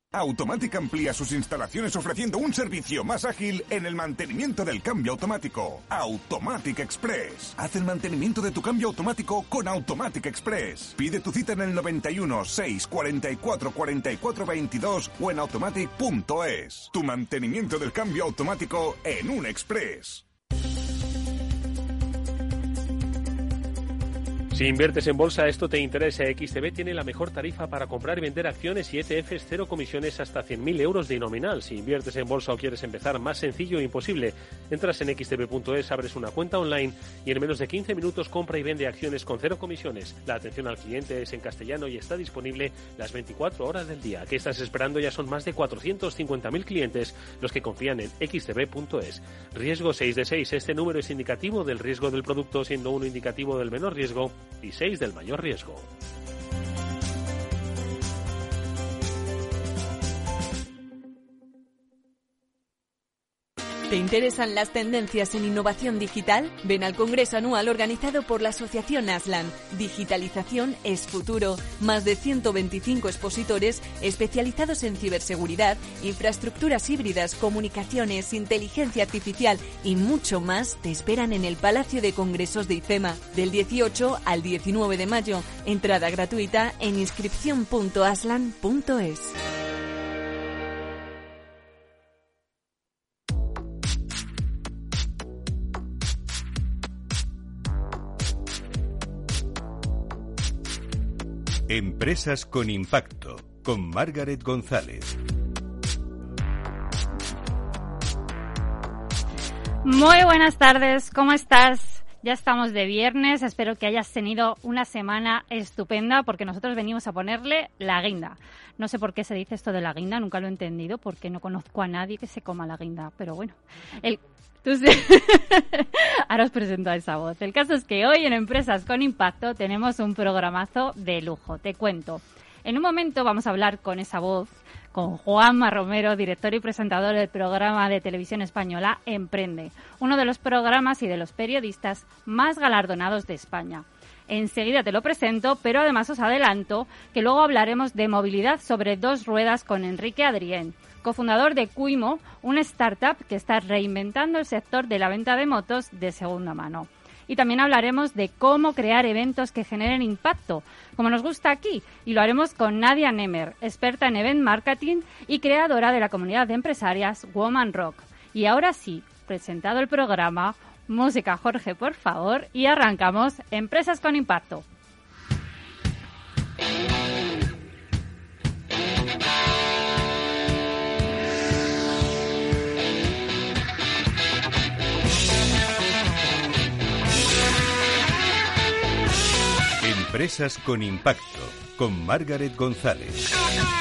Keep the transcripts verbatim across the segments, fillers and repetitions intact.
Automatic amplía sus instalaciones ofreciendo un servicio más ágil en el mantenimiento del cambio automático. Automatic Express. Haz el mantenimiento de tu cambio automático con Automatic Express. Pide tu cita en el noventa y uno, seis, cuarenta y cuatro, cuarenta y cuatro, veintidós o en automatic punto es. Tu mantenimiento del cambio automático en un Express. Si inviertes en bolsa, esto te interesa. X T B tiene la mejor tarifa para comprar y vender acciones y E T Fs, cero comisiones hasta cien mil euros de nominal. Si inviertes en bolsa o quieres empezar, más sencillo e imposible. Entras en equis te be punto es, abres una cuenta online y en menos de quince minutos compra y vende acciones con cero comisiones. La atención al cliente es en castellano y está disponible las veinticuatro horas del día. ¿Qué estás esperando? Ya son más de cuatrocientos cincuenta mil clientes los que confían en equis te be punto es. Riesgo seis de seis. Este número es indicativo del riesgo del producto, siendo uno indicativo del menor riesgo y seis del mayor riesgo. ¿Te interesan las tendencias en innovación digital? Ven al Congreso Anual organizado por la Asociación Aslan. Digitalización es futuro. Más de ciento veinticinco expositores especializados en ciberseguridad, infraestructuras híbridas, comunicaciones, inteligencia artificial y mucho más te esperan en el Palacio de Congresos de IFEMA. Del dieciocho al diecinueve de mayo. Entrada gratuita en inscripción punto aslan punto es. Empresas con impacto, con Margaret González. Muy buenas tardes, ¿cómo estás? Ya estamos de viernes, espero que hayas tenido una semana estupenda porque nosotros venimos a ponerle la guinda. No sé por qué se dice esto de la guinda, nunca lo he entendido porque no conozco a nadie que se coma la guinda, pero bueno. El... Entonces, ahora os presento a esa voz. El caso es que hoy en Empresas con Impacto tenemos un programazo de lujo, te cuento. En un momento vamos a hablar con esa voz, con Juanma Romero, director y presentador del programa de televisión española Emprende, uno de los programas y de los periodistas más galardonados de España. Enseguida te lo presento, pero además os adelanto que luego hablaremos de movilidad sobre dos ruedas con Enrique Adrién, cofundador de Cuimo, una startup que está reinventando el sector de la venta de motos de segunda mano. Y también hablaremos de cómo crear eventos que generen impacto, como nos gusta aquí, y lo haremos con Nadia Nemer, experta en event marketing y creadora de la comunidad de empresarias Woman Rock. Y ahora sí, presentado el programa, música Jorge, por favor, y arrancamos Empresas con Impacto. Empresas con Impacto, con Margaret González.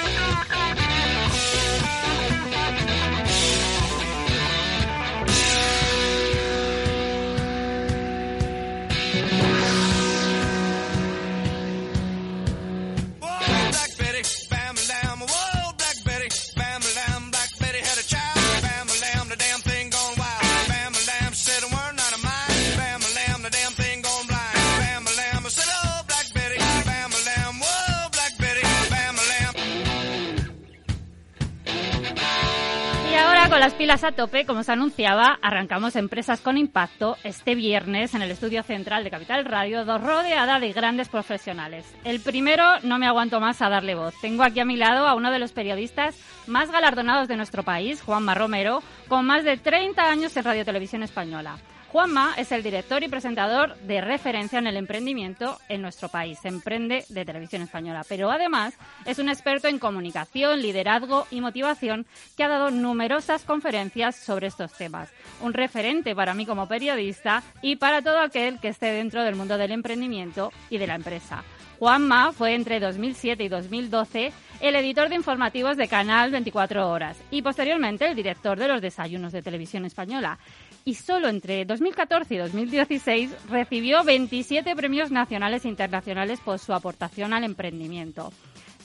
Con las pilas a tope, como se anunciaba, arrancamos Empresas con Impacto este viernes en el estudio central de Capital Radio, rodeada de grandes profesionales. El primero, no me aguanto más a darle voz. Tengo aquí a mi lado a uno de los periodistas más galardonados de nuestro país, Juanma Romero, con más de treinta años en Radio Televisión Española. Juanma es el director y presentador de referencia en el emprendimiento en nuestro país, Emprende de Televisión Española. Pero además es un experto en comunicación, liderazgo y motivación que ha dado numerosas conferencias sobre estos temas. Un referente para mí como periodista y para todo aquel que esté dentro del mundo del emprendimiento y de la empresa. Juanma fue entre dos mil siete y dos mil doce el editor de informativos de Canal veinticuatro horas y posteriormente el director de los desayunos de Televisión Española. Y solo entre dos mil catorce y dos mil dieciséis recibió veintisiete premios nacionales e internacionales por su aportación al emprendimiento.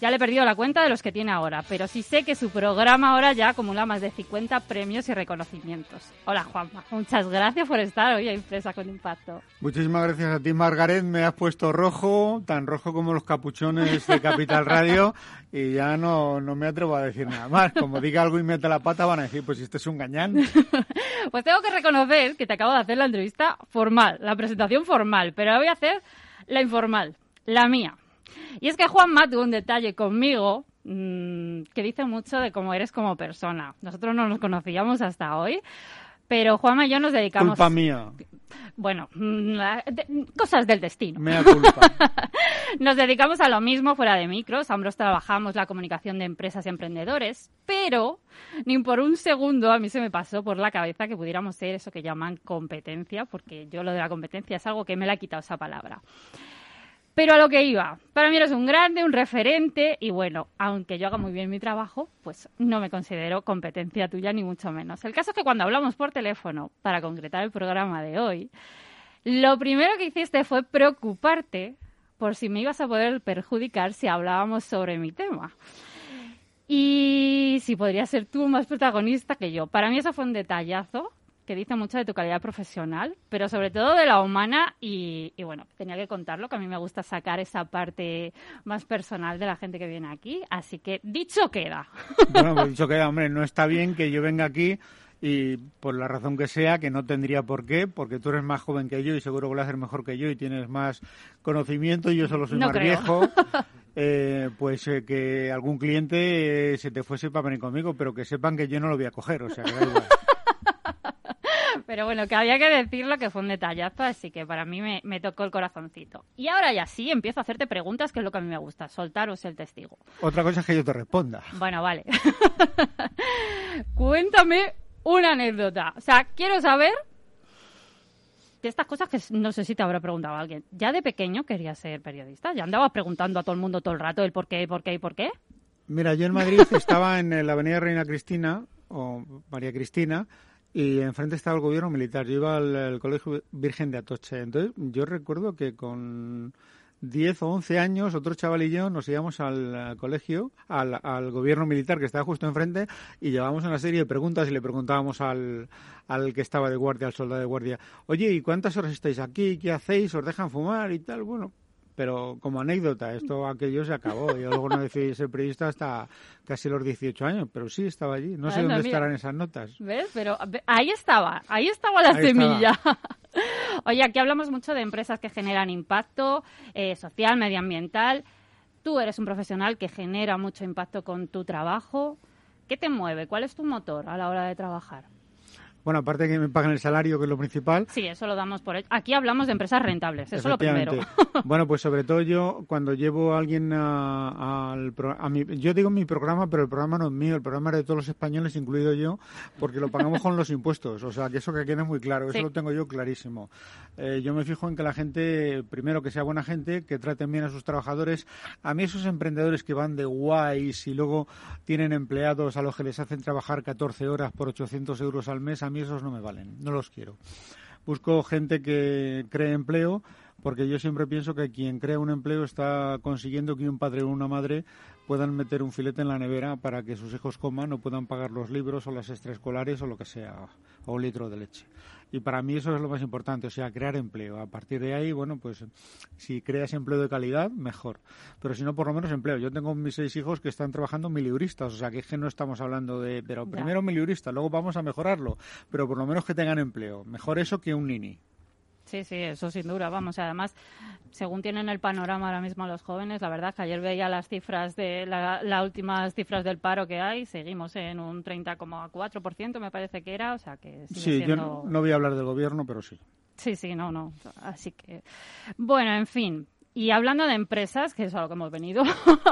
Ya le he perdido la cuenta de los que tiene ahora, pero sí sé que su programa ahora ya acumula más de cincuenta premios y reconocimientos. Hola, Juanma. Muchas gracias por estar hoy en Empresa con Impacto. Muchísimas gracias a ti, Margaret. Me has puesto rojo, tan rojo como los capuchones de Capital Radio, y ya no, no me atrevo a decir nada más. Como diga algo y mete la pata, van a decir, pues este es un gañán. Pues tengo que reconocer que te acabo de hacer la entrevista formal, la presentación formal, pero ahora voy a hacer la informal, la mía. Y es que Juanma tuvo un detalle conmigo mmm, que dice mucho de cómo eres como persona. Nosotros no nos conocíamos hasta hoy, pero Juanma y yo nos dedicamos... Culpa mía. Bueno, mmm, de, cosas del destino. Mea culpa. Nos dedicamos a lo mismo fuera de micros, ambos trabajamos la comunicación de empresas y emprendedores, pero ni por un segundo a mí se me pasó por la cabeza que pudiéramos ser eso que llaman competencia, porque yo lo de la competencia es algo que me la he quitado esa palabra. Pero a lo que iba, para mí eres un grande, un referente y bueno, aunque yo haga muy bien mi trabajo, pues no me considero competencia tuya ni mucho menos. El caso es que cuando hablamos por teléfono para concretar el programa de hoy, lo primero que hiciste fue preocuparte por si me ibas a poder perjudicar si hablábamos sobre mi tema. Y si podrías ser tú más protagonista que yo. Para mí eso fue un detallazo que dice mucho de tu calidad profesional, pero sobre todo de la humana y, y bueno, tenía que contarlo, que a mí me gusta sacar esa parte más personal de la gente que viene aquí, así que dicho queda. Bueno, pues dicho queda, hombre, no está bien que yo venga aquí y por la razón que sea, que no tendría por qué, porque tú eres más joven que yo y seguro que lo haces mejor que yo y tienes más conocimiento y yo solo soy no más creo. viejo, eh, pues eh, que algún cliente eh, se te fuese para venir conmigo, pero que sepan que yo no lo voy a coger, o sea, que da igual. Pero bueno, que había que decirlo, que fue un detallazo, así que para mí me, me tocó el corazoncito. Y ahora ya sí, empiezo a hacerte preguntas, que es lo que a mí me gusta, soltaros el testigo. Otra cosa es que yo te responda. Bueno, vale. Cuéntame una anécdota. O sea, quiero saber de estas cosas que no sé si te habrá preguntado alguien. ¿Ya de pequeño querías ser periodista? ¿Ya andabas preguntando a todo el mundo todo el rato el por qué, por qué y por qué? Mira, yo en Madrid estaba en la avenida Reina Cristina, o María Cristina, y enfrente estaba el gobierno militar. Yo iba al, al Colegio Virgen de Atocha. Entonces, yo recuerdo que con diez o once años, otro chaval y yo nos íbamos al, al colegio, al, al gobierno militar que estaba justo enfrente, y llevábamos una serie de preguntas y le preguntábamos al, al que estaba de guardia, al soldado de guardia, oye, ¿y cuántas horas estáis aquí? ¿Qué hacéis? ¿Os dejan fumar? Y tal, bueno... Pero como anécdota, esto aquello se acabó. Yo luego no decidí ser periodista hasta casi los dieciocho años, pero sí estaba allí. No sé Anda, dónde mira. estarán esas notas. ¿Ves? Pero ahí estaba, ahí estaba la Ahí semilla. Estaba. Oye, aquí hablamos mucho de empresas que generan impacto eh, social, medioambiental. Tú eres un profesional que genera mucho impacto con tu trabajo. ¿Qué te mueve? ¿Cuál es tu motor a la hora de trabajar? Bueno, aparte que me pagan el salario, que es lo principal. Sí, eso lo damos por hecho. Aquí hablamos de empresas rentables, eso es lo primero. Bueno, pues sobre todo yo, cuando llevo a alguien a, a, al pro, a mi, yo digo mi programa, pero el programa no es mío, el programa es de todos los españoles, incluido yo, porque lo pagamos con los impuestos. O sea, que eso que quede muy claro, eso sí. Lo tengo yo clarísimo. Eh, yo me fijo en que la gente, primero, que sea buena gente, que traten bien a sus trabajadores. A mí esos emprendedores que van de guays y luego tienen empleados a los que les hacen trabajar catorce horas por ochocientos euros al mes, a mí esos no me valen, no los quiero. Busco gente que cree empleo, porque yo siempre pienso que quien crea un empleo está consiguiendo que un padre o una madre puedan meter un filete en la nevera para que sus hijos coman o puedan pagar los libros o las extraescolares o lo que sea, o un litro de leche. Y para mí eso es lo más importante, o sea, crear empleo. A partir de ahí, bueno, pues si creas empleo de calidad, mejor. Pero si no, por lo menos empleo. Yo tengo mis seis hijos que están trabajando miliuristas, o sea, que es que no estamos hablando de... Pero primero miliurista, luego vamos a mejorarlo, pero por lo menos que tengan empleo. Mejor eso que un nini. Sí, sí, eso sin duda, vamos, además, según tienen el panorama ahora mismo los jóvenes, la verdad que ayer veía las cifras de la, las últimas cifras del paro que hay, seguimos en un treinta coma cuatro por ciento me parece que era, o sea que sigue sí, siendo... yo no, no voy a hablar del gobierno, pero sí. Sí, sí, no, no, así que... Bueno, en fin, y hablando de empresas, que es a lo que hemos venido,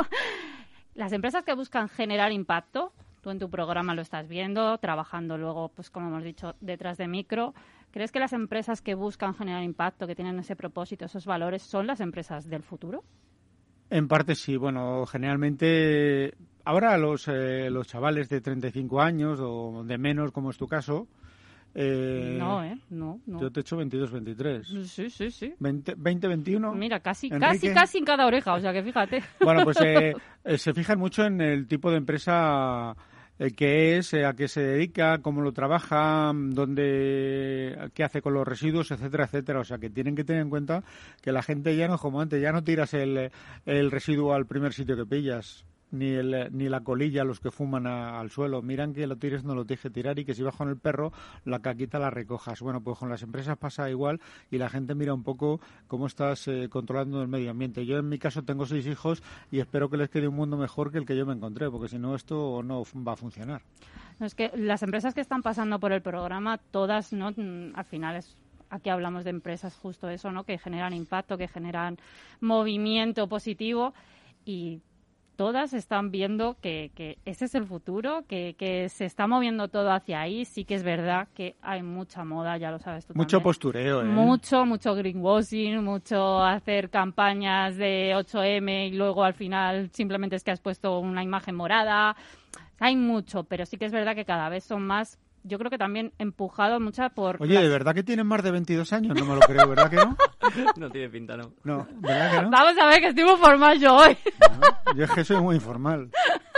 las empresas que buscan generar impacto, tú en tu programa lo estás viendo, trabajando luego, pues como hemos dicho, detrás de micro. ¿Crees que las empresas que buscan generar impacto, que tienen ese propósito, esos valores, son las empresas del futuro? En parte sí. Bueno, generalmente ahora los, eh, los chavales de treinta y cinco años o de menos, como es tu caso, Eh, no, ¿eh? No, no. Yo te echo veintidós, veintitrés. Sí, sí, sí. veinte, veinte, veintiuno. Mira, casi, Enrique. casi, casi en cada oreja, o sea que fíjate. Bueno, pues eh, eh, se fijan mucho en el tipo de empresa eh, que es, eh, a qué se dedica, cómo lo trabaja, dónde, qué hace con los residuos, etcétera, etcétera. O sea que tienen que tener en cuenta que la gente ya no es como antes, ya no tiras el, el residuo al primer sitio que pillas. Ni, el, ni la colilla, los que fuman a, al suelo. Miran que lo tires, no lo tienes que tirar y que si vas con el perro, la caquita la recojas. Bueno, pues con las empresas pasa igual y la gente mira un poco cómo estás eh, controlando el medio ambiente. Yo en mi caso tengo seis hijos y espero que les quede un mundo mejor que el que yo me encontré, porque si no esto no va a funcionar. No, es que las empresas que están pasando por el programa, todas, ¿no? Al final es... Aquí hablamos de empresas justo eso, ¿no? Que generan impacto, que generan movimiento positivo y todas están viendo que, que ese es el futuro, que, que se está moviendo todo hacia ahí. Sí que es verdad que hay mucha moda, ya lo sabes tú Mucho también. postureo, ¿eh? Mucho, mucho greenwashing, mucho hacer campañas de ocho eme y luego al final simplemente es que has puesto una imagen morada. Hay mucho, pero sí que es verdad que cada vez son más... Yo creo que también empujado mucha por... Oye, las... ¿de verdad que tienen más de veintidós años? No me lo creo, ¿verdad que no? No tiene pinta, ¿no? No, ¿verdad que no? Vamos a ver, que estoy muy formal yo hoy. No, yo es que soy muy informal.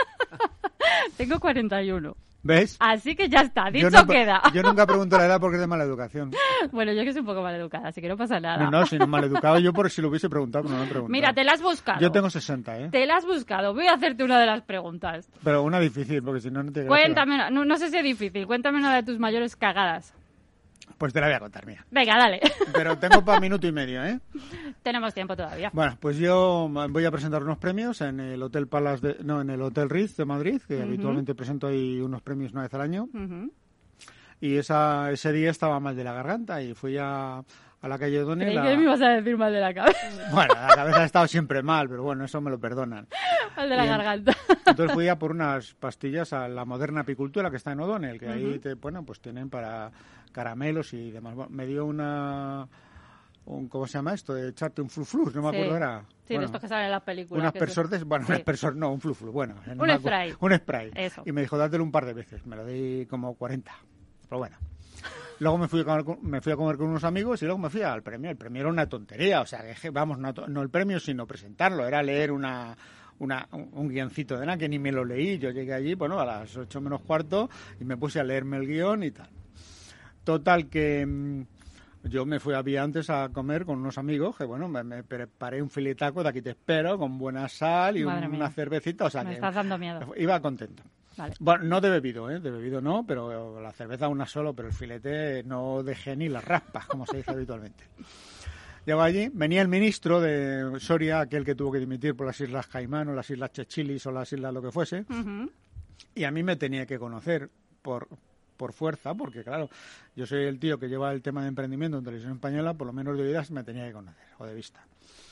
Tengo cuarenta y uno. ¿Ves? Así que ya está, dicho yo no, queda. Yo nunca pregunto la edad porque es de mala educación. Bueno, yo que soy un poco mal educada, así que no pasa nada. No, no, si no mal educado yo por si lo hubiese preguntado, pero no lo he preguntado. Mira, te la has buscado. Yo tengo sesenta, ¿eh? Te la has buscado. Voy a hacerte una de las preguntas. Pero una difícil, porque si no, no te... Cuéntame, una, no, no sé si es difícil, cuéntame una de tus mayores cagadas. Pues te la voy a contar, mía. Venga, dale. Pero tengo para minuto y medio, ¿eh? Tenemos tiempo todavía. Bueno, pues yo voy a presentar unos premios en el Hotel Palace de, no, en el Hotel Ritz de Madrid, que uh-huh. habitualmente presento ahí unos premios una vez al año. Uh-huh. Y esa, ese día estaba mal de la garganta y fui a, a la calle O'Donnell. Creí a... que me ibas a decir mal de la cabeza. Bueno, la cabeza ha estado siempre mal, pero bueno, eso me lo perdonan. Mal de la y garganta. Entonces fui a por unas pastillas a la Moderna Apicultura que está en O'Donnell, que uh-huh. ahí te, bueno, pues tienen para caramelos y demás. Bueno, me dio una... Un, ¿cómo se llama esto? De echarte un fluflus, no me sí. acuerdo ahora. Sí, bueno, de estos que salen en las películas. Un aspersor, de, bueno, sí. un aspersor, no, un fluflus, bueno. Un no spray. Un spray. Eso. Y me dijo, dátelo un par de veces. Me lo di como cuarenta. Pero bueno. Luego me fui, a comer, me fui a comer con unos amigos y luego me fui al premio. El premio era una tontería, o sea, que, vamos, no, no el premio, sino presentarlo. Era leer una... Una, un, un guioncito de nada, que ni me lo leí. Yo llegué allí, bueno, a las ocho menos cuarto y me puse a leerme el guión y tal. Total, que mmm, yo me fui a vía antes a comer con unos amigos, que bueno, me, me preparé un filetaco de aquí te espero, con buena sal y un, una cervecita. O sea, me que estás dando miedo. Iba contento. Vale. Bueno, no de bebido, ¿eh? De bebido no, pero la cerveza una solo, pero el filete no dejé ni las raspas, como se dice habitualmente. Llego allí, venía el ministro de Soria, aquel que tuvo que dimitir por las Islas Caimán o las Islas Chechilis o las islas lo que fuese, uh-huh. y a mí me tenía que conocer por, por fuerza, porque claro, yo soy el tío que lleva el tema de emprendimiento en Televisión Española, por lo menos de oídas me tenía que conocer, o de vista.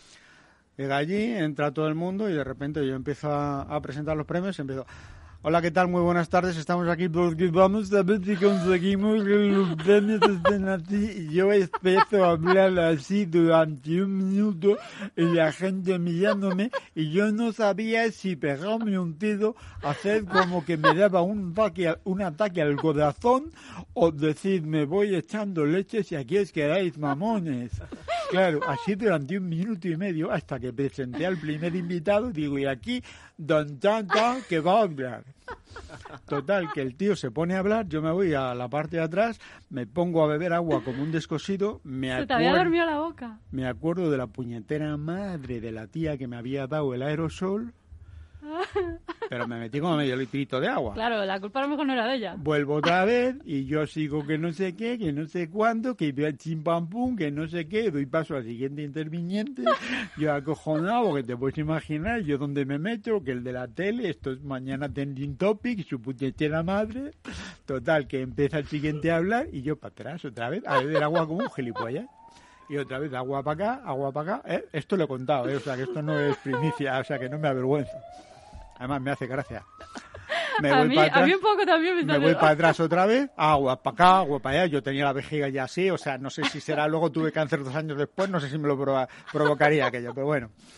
Llega allí, entra todo el mundo y de repente yo empiezo a, a presentar los premios y empiezo... Hola, ¿qué tal? Muy buenas tardes. Estamos aquí porque vamos a ver si conseguimos que los premios estén así. Y yo empiezo a hablar así durante un minuto y la gente mirándome y yo no sabía si pegarme un tiro, hacer como que me daba un ataque, un ataque al corazón o decir me voy echando leche si aquí os quedáis mamones. Claro, así durante un minuto y medio hasta que presenté al primer invitado y digo, y aquí don Tan Tan que va a hablar. Total, que el tío se pone a hablar, yo me voy a la parte de atrás, me pongo a beber agua como un descosido, me Se acuerdo, te había dormido la boca. Me acuerdo de la puñetera madre de la tía que me había dado el aerosol, pero me metí como medio litrito de agua. Claro, la culpa a lo mejor no era de ella. Vuelvo otra vez y yo sigo que no sé qué, que no sé cuándo, que veo chim pam pum, que no sé qué, doy paso al siguiente interviniente, yo acojonado, que te puedes imaginar, yo donde me meto, que el de la tele, esto es mañana trending topic, su puñetera madre, total, que empieza el siguiente a hablar y yo para atrás otra vez, a beber agua como un gilipollas. Y otra vez agua para acá, agua para acá, ¿eh? Esto lo he contado, ¿eh? O sea que esto no es primicia, o sea que no me avergüenza. Además me hace gracia. Me a, voy mí, para atrás, a mí un poco también me, me voy para atrás otra vez, agua para acá, agua para allá. Yo tenía la vejiga ya así, o sea, no sé si será, luego tuve cáncer dos años después, no sé si me lo provo- provocaría aquello, pero bueno.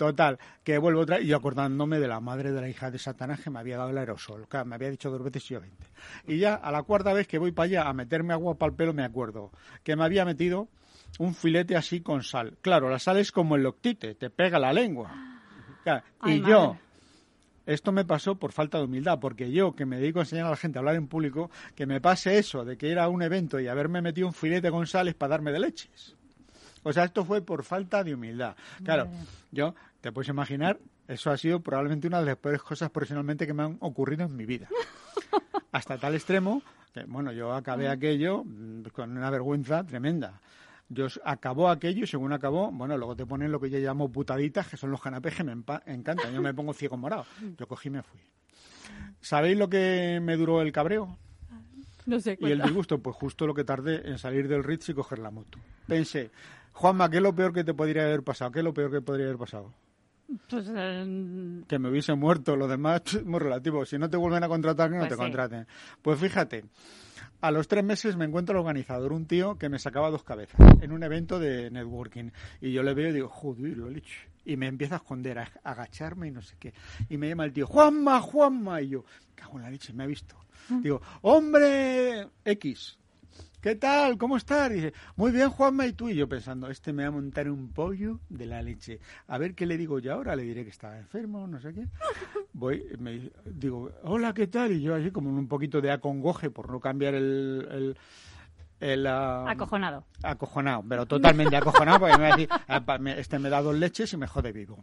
Total, que vuelvo otra y yo acordándome de la madre de la hija de Satanás que me había dado el aerosol. Claro, me había dicho dos veces y yo veinte. Y ya a la cuarta vez que voy para allá a meterme agua para el pelo me acuerdo que me había metido un filete así con sal. Claro, la sal es como el loctite, te pega la lengua. Claro, Ay, y madre. yo... Esto me pasó por falta de humildad, porque yo, que me dedico a enseñar a la gente a hablar en público, que me pase eso de que ir a un evento y haberme metido un filete con sal es para darme de leches. O sea, esto fue por falta de humildad. Claro, Madre. yo, te puedes imaginar, eso ha sido probablemente una de las peores cosas profesionalmente que me han ocurrido en mi vida. Hasta tal extremo que, bueno, yo acabé aquello mm, con una vergüenza tremenda. Yo acabó aquello y según acabó, bueno, luego te ponen lo que yo llamo putaditas, que son los canapés que me empa- encantan. Yo me pongo ciego morado. Yo cogí y me fui. ¿Sabéis lo que me duró el cabreo? No sé, Y el cuenta. disgusto, pues justo lo que tardé en salir del Ritz y coger la moto. Pensé, Juanma, ¿qué es lo peor que te podría haber pasado? ¿Qué es lo peor que podría haber pasado? Pues, eh, Que me hubiese muerto, lo demás es muy relativo. Si no te vuelven a contratar, que no Pues te sí. contraten. Pues fíjate, a los tres meses me encuentro el organizador, un tío que me sacaba dos cabezas en un evento de networking. Y yo le veo y digo, joder, lo he hecho. Y me empieza a esconder, a agacharme y no sé qué. Y me llama el tío, Juanma, Juanma. Y yo, cago en la leche, me ha visto. Digo, hombre X, ¿qué tal? ¿Cómo estás? Y dice, muy bien, Juanma, ¿y tú? Y yo pensando, este me va a montar un pollo de la leche. A ver qué le digo yo ahora. Le diré que estaba enfermo, no sé qué. Voy, me digo, hola, ¿qué tal? Y yo así como en un poquito de acongoje por no cambiar el... el, el ah, acojonado. acojonado, pero totalmente acojonado, porque me va a decir, "Ah, pa- me- este me da dos leches y me jode vivo".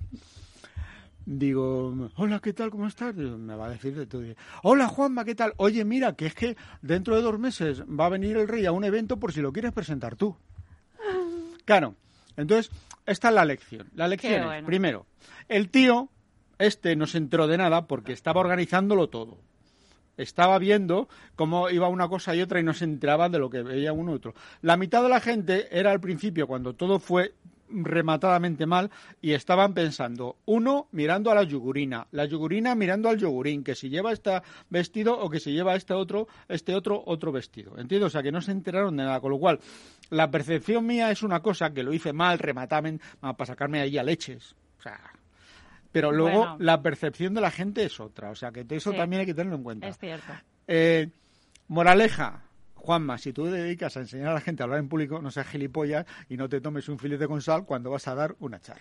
Digo, hola, ¿qué tal? ¿Cómo estás? Digo, me va a decir de todo. Hola, Juanma, ¿qué tal? Oye, mira, que es que dentro de dos meses va a venir el rey a un evento por si lo quieres presentar tú. Claro, entonces, esta es la lección. La lección Qué es, bueno. primero, el tío, este no se enteró de nada porque estaba organizándolo todo. Estaba viendo cómo iba una cosa y otra y no se enteraban de lo que veía uno y otro. La mitad de la gente era al principio, cuando todo fue rematadamente mal, y estaban pensando, uno mirando a la yogurina, la yogurina mirando al yogurín, que si lleva este vestido o que si lleva este otro, este otro, otro vestido. ¿Entiendes? O sea, que no se enteraron de nada, con lo cual, la percepción mía es una cosa que lo hice mal, rematadamente, para sacarme ahí a leches. O sea... Pero luego Bueno. la percepción de la gente es otra, o sea que eso Sí. también hay que tenerlo en cuenta. Es cierto. Eh, moraleja, Juanma, si tú te dedicas a enseñar a la gente a hablar en público, no seas gilipollas y no te tomes un filete con sal cuando vas a dar una charla.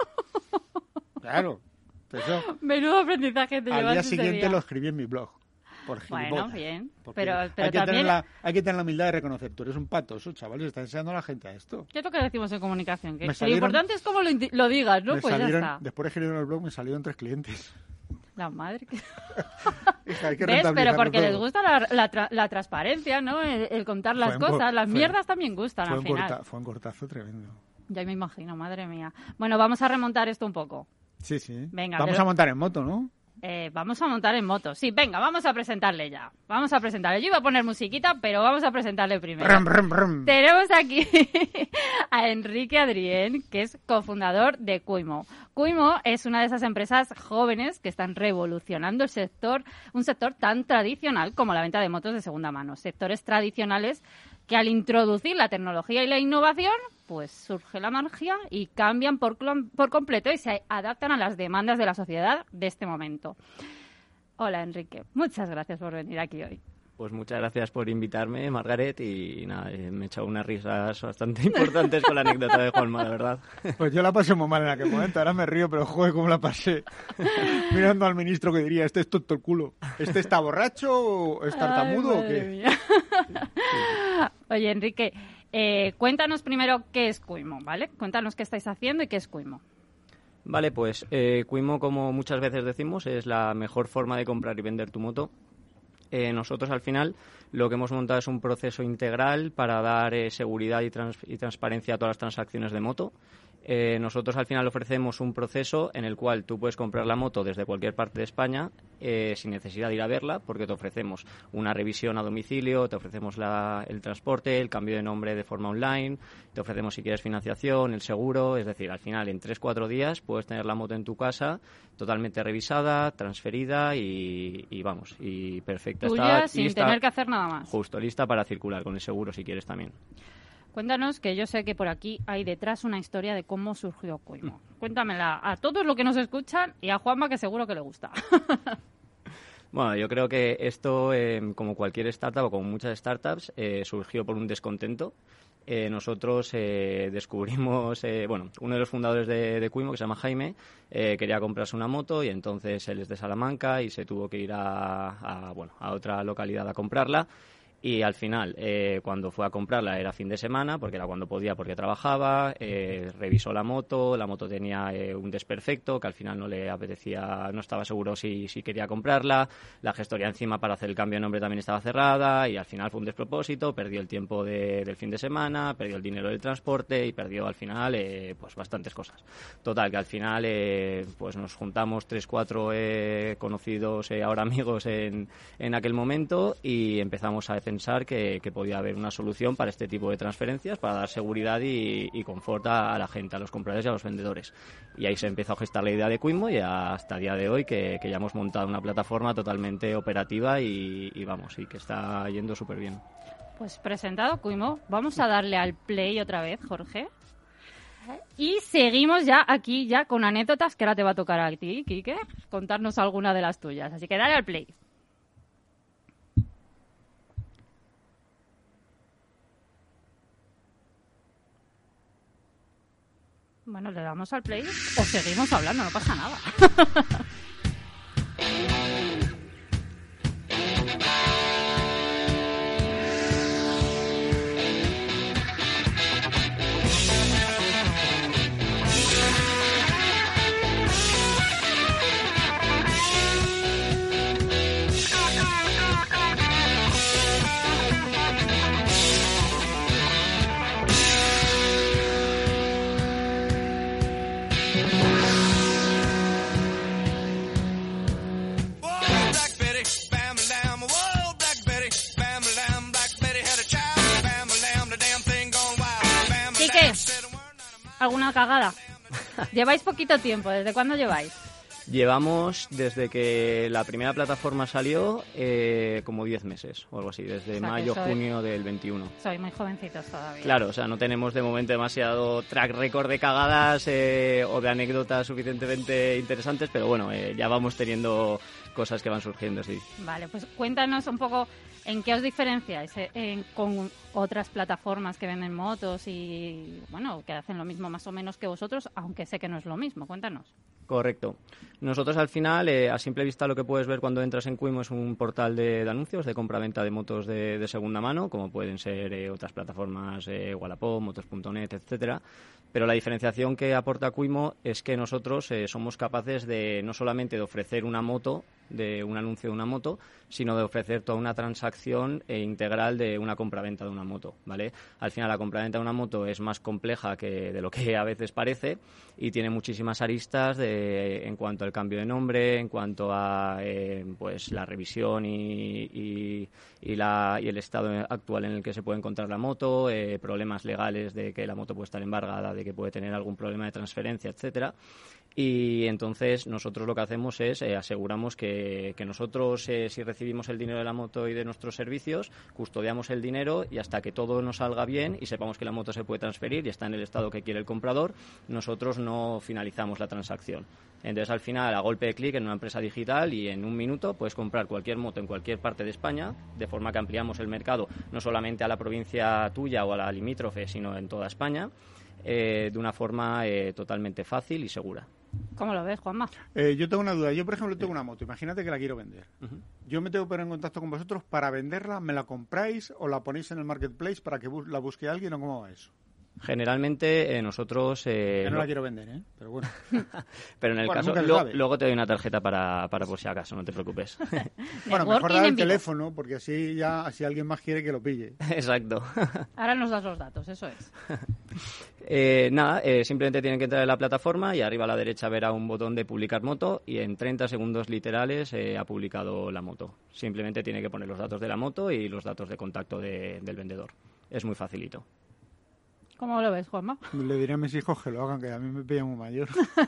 Claro. Eso, Menudo aprendizaje te al llevas día ese siguiente día. lo escribí en mi blog. Por gilipollas. Bueno, bien. Porque Pero, pero hay, que también... tener la, hay que tener la humildad de reconocer. Tú eres un pato, eso, chavales, está enseñando a la gente a esto. ¿Qué es lo que decimos en comunicación? Que Me lo salieron- importante es cómo lo, indi- lo digas, ¿no? Me Pues salieron- ya está. Después de escribir en el blog me salieron tres clientes. La madre que... Hija, hay que ¿Ves? Pero rentabilizarlo porque les todo. gusta la, la, tra- la transparencia, ¿no? El, el contar las Fue un cosas. co- Las fue- mierdas también gustan Fue al un, final. corta- fue un cortazo tremendo. Ya me imagino, madre mía. Bueno, vamos a remontar esto un poco. Sí, sí. Venga, Vamos pero- a montar en moto, ¿no? Eh, vamos a montar en moto. Sí, venga, vamos a presentarle ya. Vamos a presentarle. Yo iba a poner musiquita, pero vamos a presentarle primero. Brum, brum, brum. Tenemos aquí a Enrique Adrién, que es cofundador de Cuimo. Cuimo es una de esas empresas jóvenes que están revolucionando el sector, un sector tan tradicional como la venta de motos de segunda mano. Sectores tradicionales que al introducir la tecnología y la innovación, pues surge la magia y cambian por, clon- por completo y se adaptan a las demandas de la sociedad de este momento. Hola, Enrique. Muchas gracias por venir aquí hoy. Pues muchas gracias por invitarme, Margaret, y nada, eh, me he echado unas risas bastante importantes con la anécdota de Juanma, la verdad. Pues yo la pasé muy mal en aquel momento. Ahora me río, pero joder, cómo la pasé. Mirando al ministro que diría, este es tonto el culo. ¿Este está borracho o es tartamudo Ay, o madre qué? mía. Oye, Enrique, eh, cuéntanos primero qué es Cuimo, ¿vale? Cuéntanos qué estáis haciendo y qué es Cuimo. Vale, pues eh, Cuimo, como muchas veces decimos, es la mejor forma de comprar y vender tu moto. Eh, nosotros, al final, lo que hemos montado es un proceso integral para dar eh, seguridad y, trans- y transparencia a todas las transacciones de moto. Eh, nosotros, al final, ofrecemos un proceso en el cual tú puedes comprar la moto desde cualquier parte de España eh, sin necesidad de ir a verla, porque te ofrecemos una revisión a domicilio, te ofrecemos la- el transporte, el cambio de nombre de forma online, te ofrecemos, si quieres, financiación, el seguro. Es decir, al final, en tres cuatro días puedes tener la moto en tu casa totalmente revisada, transferida y, y vamos, y perfecta. Tuya Está sin lista- tener que hacer nada más. Justo, lista para circular con el seguro si quieres también. Cuéntanos, que yo sé que por aquí hay detrás una historia de cómo surgió Cuimo. Cuéntamela a todos los que nos escuchan y a Juanma, que seguro que le gusta. Bueno, yo creo que esto, eh, como cualquier startup o como muchas startups, eh, surgió por un descontento. Eh, nosotros eh, descubrimos, eh, bueno, uno de los fundadores de, de Cuimo, que se llama Jaime, eh, quería comprarse una moto y entonces él es de Salamanca y se tuvo que ir a, a, bueno, a otra localidad a comprarla. Y al final, eh, cuando fue a comprarla era fin de semana, porque era cuando podía, porque trabajaba, eh, revisó la moto, la moto tenía eh, un desperfecto, que al final no le apetecía, no estaba seguro si, si quería comprarla, la gestoría encima para hacer el cambio de nombre también estaba cerrada, y al final fue un despropósito, perdió el tiempo de, del fin de semana, perdió el dinero del transporte y perdió al final eh, pues bastantes cosas. Total, que al final eh, pues nos juntamos tres, cuatro eh, conocidos, eh, ahora amigos en, en aquel momento, y empezamos a pensar que, que podía haber una solución para este tipo de transferencias, para dar seguridad y, y confort a, a la gente, a los compradores y a los vendedores. Y ahí se empezó a gestar la idea de Cuimo y hasta el día de hoy que, que ya hemos montado una plataforma totalmente operativa y, y vamos, y que está yendo súper bien. Pues presentado Cuimo, vamos a darle al play otra vez, Jorge. Y seguimos ya aquí ya con anécdotas que ahora te va a tocar a ti, Quique, contarnos alguna de las tuyas. Así que dale al play. Bueno, le damos al play o seguimos hablando, no pasa nada. ¿Alguna cagada? ¿Lleváis poquito tiempo? ¿Desde cuándo lleváis? Llevamos desde que la primera plataforma salió eh, como diez meses o algo así, desde o sea, mayo, soy, junio del veintiuno. Soy muy jovencitos todavía. Claro, o sea, no tenemos de momento demasiado track record de cagadas eh, o de anécdotas suficientemente interesantes, pero bueno, eh, ya vamos teniendo cosas que van surgiendo, sí. Vale, pues cuéntanos un poco en qué os diferenciáis eh, en, con otras plataformas que venden motos y, bueno, que hacen lo mismo más o menos que vosotros, aunque sé que no es lo mismo. Cuéntanos. Correcto. Nosotros al final, eh, a simple vista, lo que puedes ver cuando entras en Cuimo es un portal de, de anuncios de compra-venta de motos de, de segunda mano, como pueden ser eh, otras plataformas, eh, Wallapop, motos punto net, etcétera. Pero la diferenciación que aporta Cuimo es que nosotros eh, somos capaces de no solamente de ofrecer una moto, de un anuncio de una moto, sino de ofrecer toda una transacción eh, integral de una compraventa de una moto, ¿vale? Al final la compraventa de una moto es más compleja que de lo que a veces parece y tiene muchísimas aristas de, en cuanto al cambio de nombre, en cuanto a eh, pues la revisión y, y, y, la, y el estado actual en el que se puede encontrar la moto, eh, problemas legales de que la moto puede estar embargada, de que puede tener algún problema de transferencia, etcétera. Y entonces nosotros lo que hacemos es eh, aseguramos que, que nosotros eh, si recibimos el dinero de la moto y de nuestros servicios, custodiamos el dinero y hasta que todo nos salga bien y sepamos que la moto se puede transferir y está en el estado que quiere el comprador, nosotros no finalizamos la transacción. Entonces al final, a golpe de clic en una empresa digital y en un minuto puedes comprar cualquier moto en cualquier parte de España, de forma que ampliamos el mercado no solamente a la provincia tuya o a la limítrofe, sino en toda España, eh, de una forma eh, totalmente fácil y segura. ¿Cómo lo ves, Juanma? Eh, yo tengo una duda. Yo, por ejemplo, tengo una moto. Imagínate que la quiero vender. Uh-huh. Yo me tengo que poner en contacto con vosotros para venderla. ¿Me la compráis o la ponéis en el marketplace para que bu- la busque alguien o cómo va eso? Generalmente eh, nosotros... Eh, Yo no lo... la quiero vender, ¿eh? Pero bueno. Pero en el bueno, caso... Lo, luego te doy una tarjeta para, para por si acaso, no te preocupes. Bueno, mejor dar el teléfono, porque así ya si alguien más quiere que lo pille. Exacto. Ahora nos das los datos, eso es. eh, nada, eh, simplemente tienen que entrar en la plataforma y arriba a la derecha verá un botón de publicar moto y en treinta segundos literales eh, ha publicado la moto. Simplemente tiene que poner los datos de la moto y los datos de contacto de, del vendedor. Es muy facilito. ¿Cómo lo ves, Juanma? Le diré a mis hijos que lo hagan, que a mí me pillan muy mayor.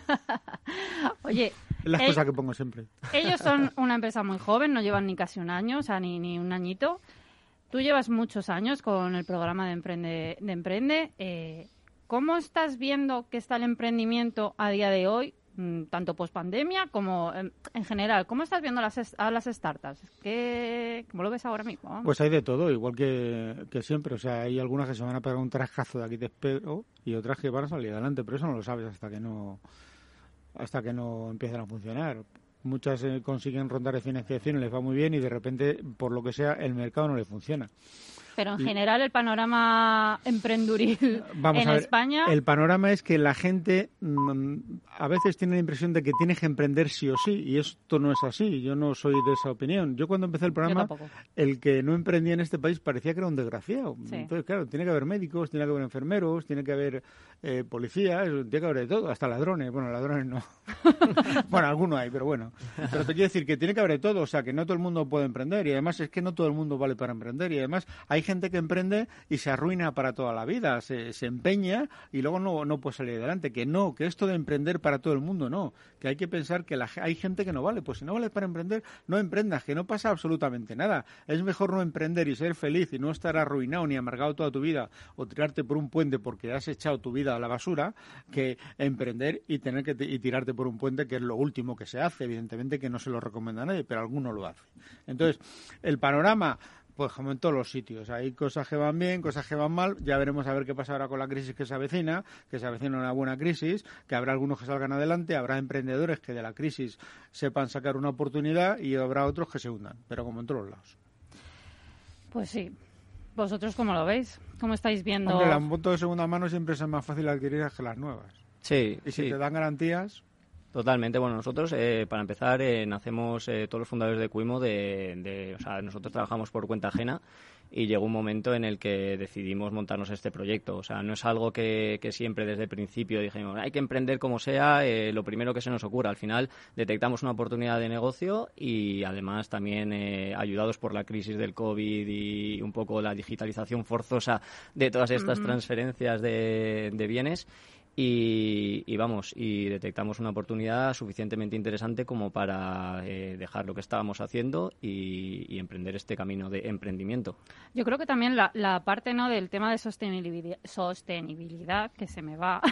Oye... Es las cosas que pongo siempre. Ellos son una empresa muy joven, no llevan ni casi un año, o sea, ni, ni un añito. Tú llevas muchos años con el programa de Emprende. De Emprende. Eh, ¿Cómo estás viendo que está el emprendimiento a día de hoy, tanto post pandemia como en, en general? ¿Cómo estás viendo las, a las startups? ¿Qué, ¿Cómo lo ves ahora mismo? Pues hay de todo, igual que, que siempre. O sea, hay algunas que se van a pegar un trascazo de aquí te espero y otras que van a salir adelante, pero eso no lo sabes hasta que no hasta que no empiezan a funcionar. Muchas eh, consiguen rondar de financiación y les va muy bien y de repente, por lo que sea, el mercado no le funciona. Pero en general el panorama emprenduril Vamos en a ver, España... El panorama es que la gente mmm, a veces tiene la impresión de que tienes que emprender sí o sí, y esto no es así. Yo no soy de esa opinión. Yo cuando empecé el programa, el que no emprendía en este país parecía que era un desgraciado. Sí. Entonces, claro, tiene que haber médicos, tiene que haber enfermeros, tiene que haber eh, policías, tiene que haber de todo, hasta ladrones. Bueno, ladrones no. Bueno, algunos hay, pero bueno. Pero te quiero decir que tiene que haber de todo, o sea, que no todo el mundo puede emprender, y además es que no todo el mundo vale para emprender, y además hay gente que emprende y se arruina para toda la vida, se, se empeña y luego no, no puede salir adelante. Que no, que esto de emprender para todo el mundo no, que hay que pensar que la, hay gente que no vale. Pues si no vale para emprender, no emprendas, que no pasa absolutamente nada. Es mejor no emprender y ser feliz y no estar arruinado ni amargado toda tu vida o tirarte por un puente porque has echado tu vida a la basura, que emprender y tener que y tirarte por un puente, que es lo último que se hace. Evidentemente que no se lo recomienda a nadie, pero alguno lo hace. Entonces, el panorama, pues como en todos los sitios, hay cosas que van bien, cosas que van mal. Ya veremos a ver qué pasa ahora con la crisis que se avecina, que se avecina una buena crisis, que habrá algunos que salgan adelante, habrá emprendedores que de la crisis sepan sacar una oportunidad y habrá otros que se hundan, pero como en todos los lados. Pues sí. ¿Vosotros cómo lo veis? ¿Cómo estáis viendo? Hombre, las motos de segunda mano siempre son más fáciles de adquirir que las nuevas. Sí. Y si sí. te dan garantías... Totalmente. Bueno, nosotros, eh, para empezar, eh, nacemos eh, todos los fundadores de Quimo, de, de, o sea, nosotros trabajamos por cuenta ajena y llegó un momento en el que decidimos montarnos este proyecto. O sea, no es algo que, que siempre desde el principio dijimos, hay que emprender como sea, eh, lo primero que se nos ocurra. Al final detectamos una oportunidad de negocio y además también eh, ayudados por la crisis del COVID y un poco la digitalización forzosa de todas estas uh-huh. transferencias de, de bienes. Y, y vamos, y detectamos una oportunidad suficientemente interesante como para eh, dejar lo que estábamos haciendo y, y emprender este camino de emprendimiento. Yo creo que también la, la parte no del tema de sostenibilidad, sostenibilidad que se me va,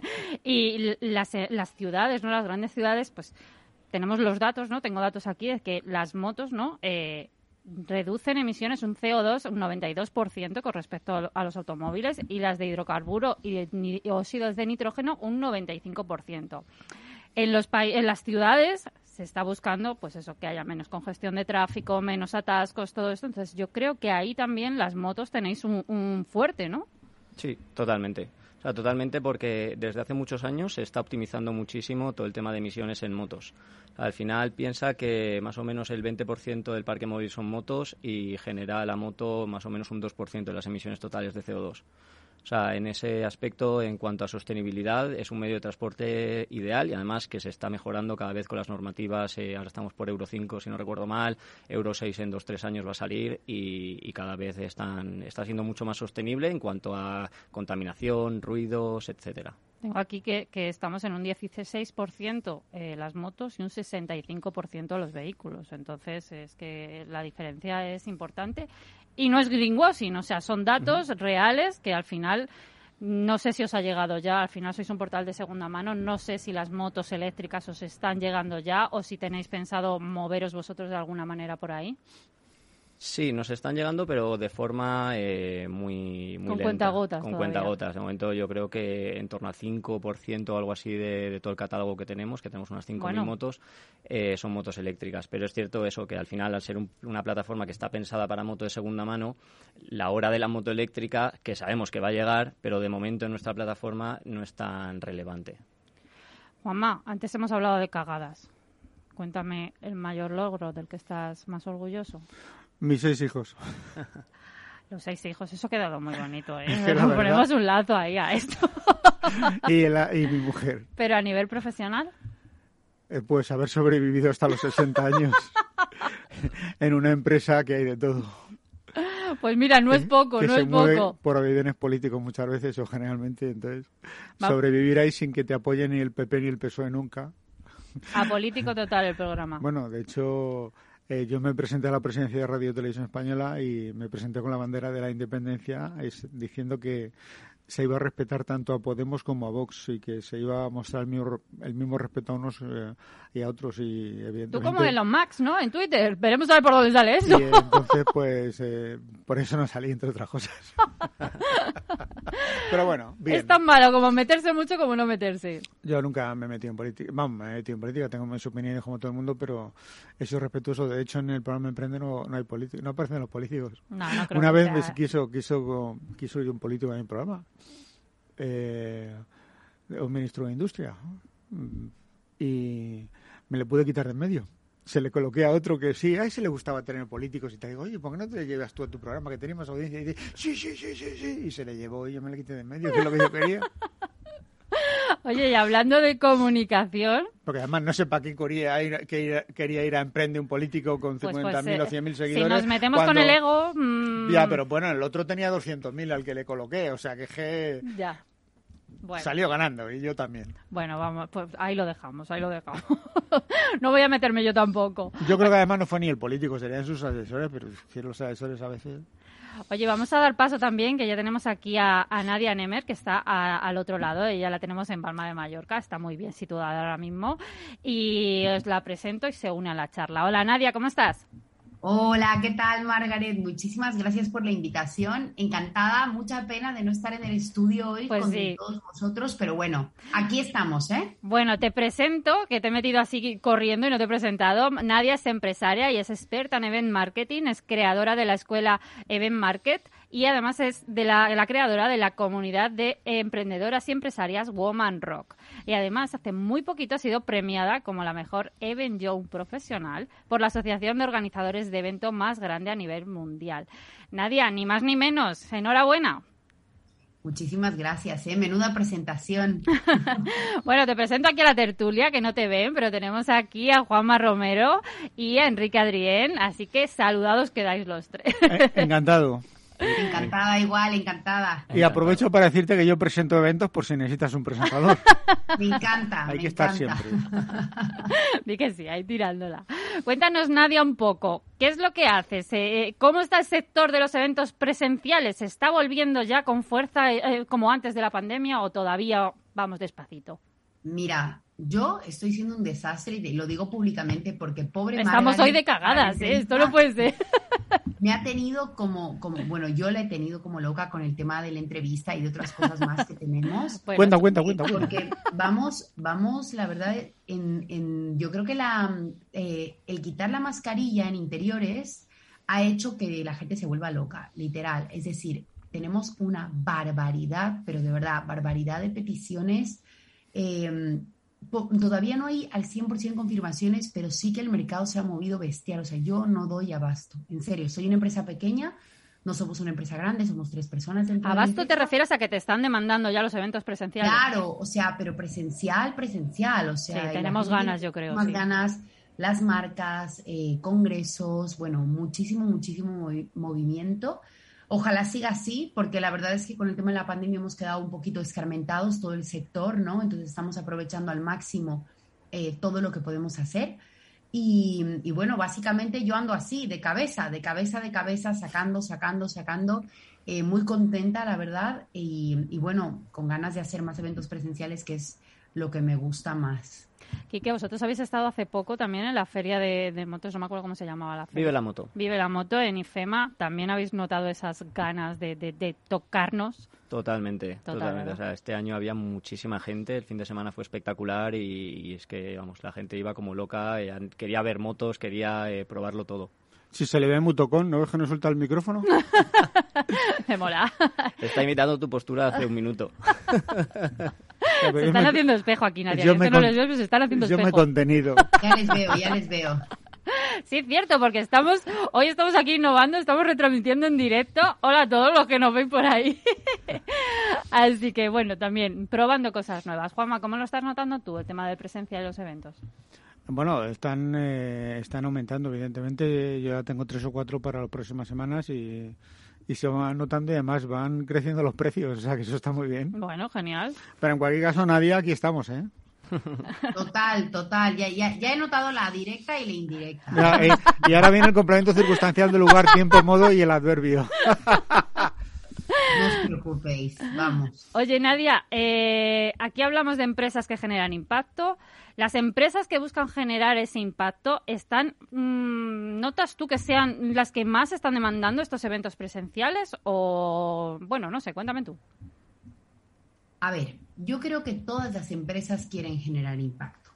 y las, las ciudades, no las grandes ciudades, pues tenemos los datos, ¿no? Tengo datos aquí de que las motos, ¿no? Eh, reducen emisiones un C O dos un noventa y dos por ciento con respecto a los automóviles y las de hidrocarburo y de óxidos de nitrógeno un noventa y cinco por ciento. En los pa- en las ciudades se está buscando pues eso, que haya menos congestión de tráfico, menos atascos, todo esto. Entonces yo creo que ahí también las motos tenéis un, un fuerte, ¿no? Sí, totalmente. O sea, totalmente, porque desde hace muchos años se está optimizando muchísimo todo el tema de emisiones en motos. Al final piensa que más o menos el veinte por ciento del parque móvil son motos y genera la moto más o menos un dos por ciento de las emisiones totales de C O dos. O sea, en ese aspecto, en cuanto a sostenibilidad, es un medio de transporte ideal y además que se está mejorando cada vez con las normativas. Eh, ahora estamos por Euro cinco, si no recuerdo mal, Euro seis en dos tres años va a salir y, y cada vez están, está siendo mucho más sostenible en cuanto a contaminación, ruidos, etcétera. Tengo aquí que, que estamos en un dieciséis por ciento eh, las motos y un sesenta y cinco por ciento los vehículos. Entonces, es que la diferencia es importante. Y no es greenwashing, o sea, son datos uh-huh. reales que al final, no sé si os ha llegado ya, al final sois un portal de segunda mano, no sé si las motos eléctricas os están llegando ya o si tenéis pensado moveros vosotros de alguna manera por ahí. Sí, nos están llegando, pero de forma eh, muy, muy con lenta. Cuentagotas Con todavía. cuentagotas. De momento yo creo que en torno al cinco por ciento o algo así de, de todo el catálogo que tenemos, que tenemos unas cinco mil bueno. motos, eh, son motos eléctricas. Pero es cierto eso, que al final, al ser un, una plataforma que está pensada para moto de segunda mano, la hora de la moto eléctrica, que sabemos que va a llegar, pero de momento en nuestra plataforma no es tan relevante. Juanma, antes hemos hablado de cagadas. Cuéntame el mayor logro del que estás más orgulloso. Mis seis hijos. Los seis hijos, eso ha quedado muy bonito, ¿eh? Es Ponemos verdad. un lazo ahí a esto. y, la, y mi mujer. ¿Pero a nivel profesional? Eh, pues haber sobrevivido hasta los sesenta años en una empresa que hay de todo. Pues mira, no es poco, que no se es mueve poco. Por aviones políticos muchas veces o generalmente, entonces Va. sobrevivir ahí sin que te apoye ni el P P ni el P S O E nunca. Apolítico total el programa. Bueno, de hecho... Eh, yo me presenté a la presidencia de Radio y Televisión Española y me presenté con la bandera de la independencia, es, diciendo que se iba a respetar tanto a Podemos como a Vox y que se iba a mostrar el mismo, el mismo respeto a unos eh, y a otros. Y evidentemente, tú como Elon Musk, ¿no? En Twitter. Veremos a ver por dónde sale eso. Y eh, entonces, pues, eh, por eso no salí, entre otras cosas. Pero bueno, bien. Es tan malo como meterse mucho como no meterse. Yo nunca me he metido en política. Vamos, me he metido en política, tengo mis opiniones como todo el mundo, pero eso es respetuoso. De hecho, en el programa Emprende no, no hay políticos, no aparecen los políticos. No, no creo Una que vez sea... me quiso, quiso, quiso ir un político en el programa. Eh, un ministro de Industria, y me le pude quitar de en medio. Se le coloqué a otro que sí, a ese le gustaba tener políticos y te digo, oye, ¿por qué no te llevas tú a tu programa que teníamos audiencia? Y dice, sí, sí, sí, sí, sí, y se le llevó y yo me le quité de en medio, que es lo que yo quería. Oye, y hablando de comunicación... Porque además no sé para qué quería ir, que ir, quería ir a Emprende un político con cincuenta mil pues, pues, o cien mil seguidores. Si nos metemos cuando... con el ego... Mmm... Ya, pero bueno, el otro tenía doscientos mil al que le coloqué, o sea que, que... Ya. Bueno. Salió ganando y yo también. Bueno, vamos, pues ahí lo dejamos, ahí lo dejamos. No voy a meterme yo tampoco. Yo creo que además no fue ni el político, serían sus asesores, pero si los asesores a veces... Oye, vamos a dar paso también, que ya tenemos aquí a, a Nadia Nemer, que está a, al otro lado. Ella la tenemos en Palma de Mallorca, está muy bien situada ahora mismo. Y os la presento y se une a la charla. Hola, Nadia, ¿cómo estás? Hola, ¿qué tal, Margaret? Muchísimas gracias por la invitación. Encantada, mucha pena de no estar en el estudio hoy pues con sí. todos vosotros, pero bueno, aquí estamos, ¿eh? Bueno, te presento, que te he metido así corriendo y no te he presentado. Nadia es empresaria y es experta en event marketing, es creadora de la escuela Event Market y además es de la, la creadora de la comunidad de emprendedoras y empresarias Woman Rock. Y además, hace muy poquito ha sido premiada como la mejor Event Show profesional por la Asociación de Organizadores de Evento más grande a nivel mundial. Nadia, ni más ni menos, enhorabuena. Muchísimas gracias, ¿eh? Menuda presentación. Bueno, te presento aquí a la tertulia, que no te ven, pero tenemos aquí a Juanma Romero y a Enrique Adrién, así que saludados quedáis los tres. Eh, encantado. Encantada igual, encantada. Y aprovecho para decirte que yo presento eventos por si necesitas un presentador. Me encanta. Hay me que encanta. estar siempre. Di que sí, ahí tirándola. Cuéntanos, Nadia, un poco, ¿qué es lo que haces? Eh, ¿Cómo está el sector de los eventos presenciales? ¿Se está volviendo ya con fuerza eh, como antes de la pandemia o todavía vamos despacito? Mira, yo estoy siendo un desastre y lo digo públicamente porque pobre Estamos Margaret, hoy de cagadas, ¿eh? Esto no puede ser. Me ha tenido como, como, bueno, yo la he tenido como loca con el tema de la entrevista y de otras cosas más que tenemos. Bueno, cuenta, cuenta, cuenta, cuenta. Porque vamos, vamos, la verdad, en, en yo creo que la, eh, el quitar la mascarilla en interiores ha hecho que la gente se vuelva loca, literal. Es decir, tenemos una barbaridad, pero de verdad, barbaridad de peticiones. Eh, Todavía no hay al cien por ciento confirmaciones, pero sí que el mercado se ha movido bestial. O sea, yo no doy abasto. En serio, soy una empresa pequeña, no somos una empresa grande, somos tres personas. Dentro ¿Abasto de te refieres a que te están demandando ya los eventos presenciales? Claro, o sea, pero presencial, presencial. O sea, sí, tenemos ganas, yo creo. Más sí. ganas, las marcas, eh, congresos, bueno, muchísimo, muchísimo movi- movimiento. Ojalá siga así, porque la verdad es que con el tema de la pandemia hemos quedado un poquito escarmentados todo el sector, ¿no? Entonces estamos aprovechando al máximo eh, todo lo que podemos hacer. Y, y bueno, básicamente yo ando así, de cabeza, de cabeza, de cabeza, sacando, sacando, sacando. Eh, muy contenta, la verdad. Y, y bueno, con ganas de hacer más eventos presenciales, que es lo que me gusta más. Quique, vosotros habéis estado hace poco también en la feria de, de motos, no me acuerdo cómo se llamaba la feria. Vive la moto. Vive la moto en IFEMA. ¿También habéis notado esas ganas de, de, de tocarnos? Totalmente, Total, totalmente. ¿verdad? O sea, este año había muchísima gente, el fin de semana fue espectacular y, y es que, vamos, la gente iba como loca, eh, quería ver motos, quería eh, probarlo todo. Si se le ve muy tocón, ¿no ves que no suelta el micrófono? Me mola. Está imitando tu postura hace un minuto. Se están me... haciendo espejo aquí, Nadia. Yo Es me que no con... les veo, pero se están haciendo yo espejo. Yo me he contenido. Ya les veo, ya les veo. Sí, es cierto, porque estamos hoy estamos aquí innovando, estamos retransmitiendo en directo. Hola a todos los que nos ven por ahí. Así que, bueno, también probando cosas nuevas. Juanma, ¿cómo lo estás notando tú, el tema de presencia de los eventos? Bueno, están eh, están aumentando, evidentemente. Yo ya tengo tres o cuatro para las próximas semanas y, y se van notando y además van creciendo los precios, o sea que eso está muy bien. Bueno, genial. Pero en cualquier caso, Nadia, aquí estamos, ¿eh? Total, total. Ya, ya, ya he notado la directa y la indirecta. Ya, eh, y ahora viene el complemento circunstancial de lugar, tiempo, modo y el adverbio. No os preocupéis, vamos. Oye, Nadia, eh, aquí hablamos de empresas que generan impacto. Las empresas que buscan generar ese impacto están, mmm, ¿notas tú que sean las que más están demandando estos eventos presenciales? O, bueno, no sé, cuéntame tú. A ver, yo creo que todas las empresas quieren generar impacto.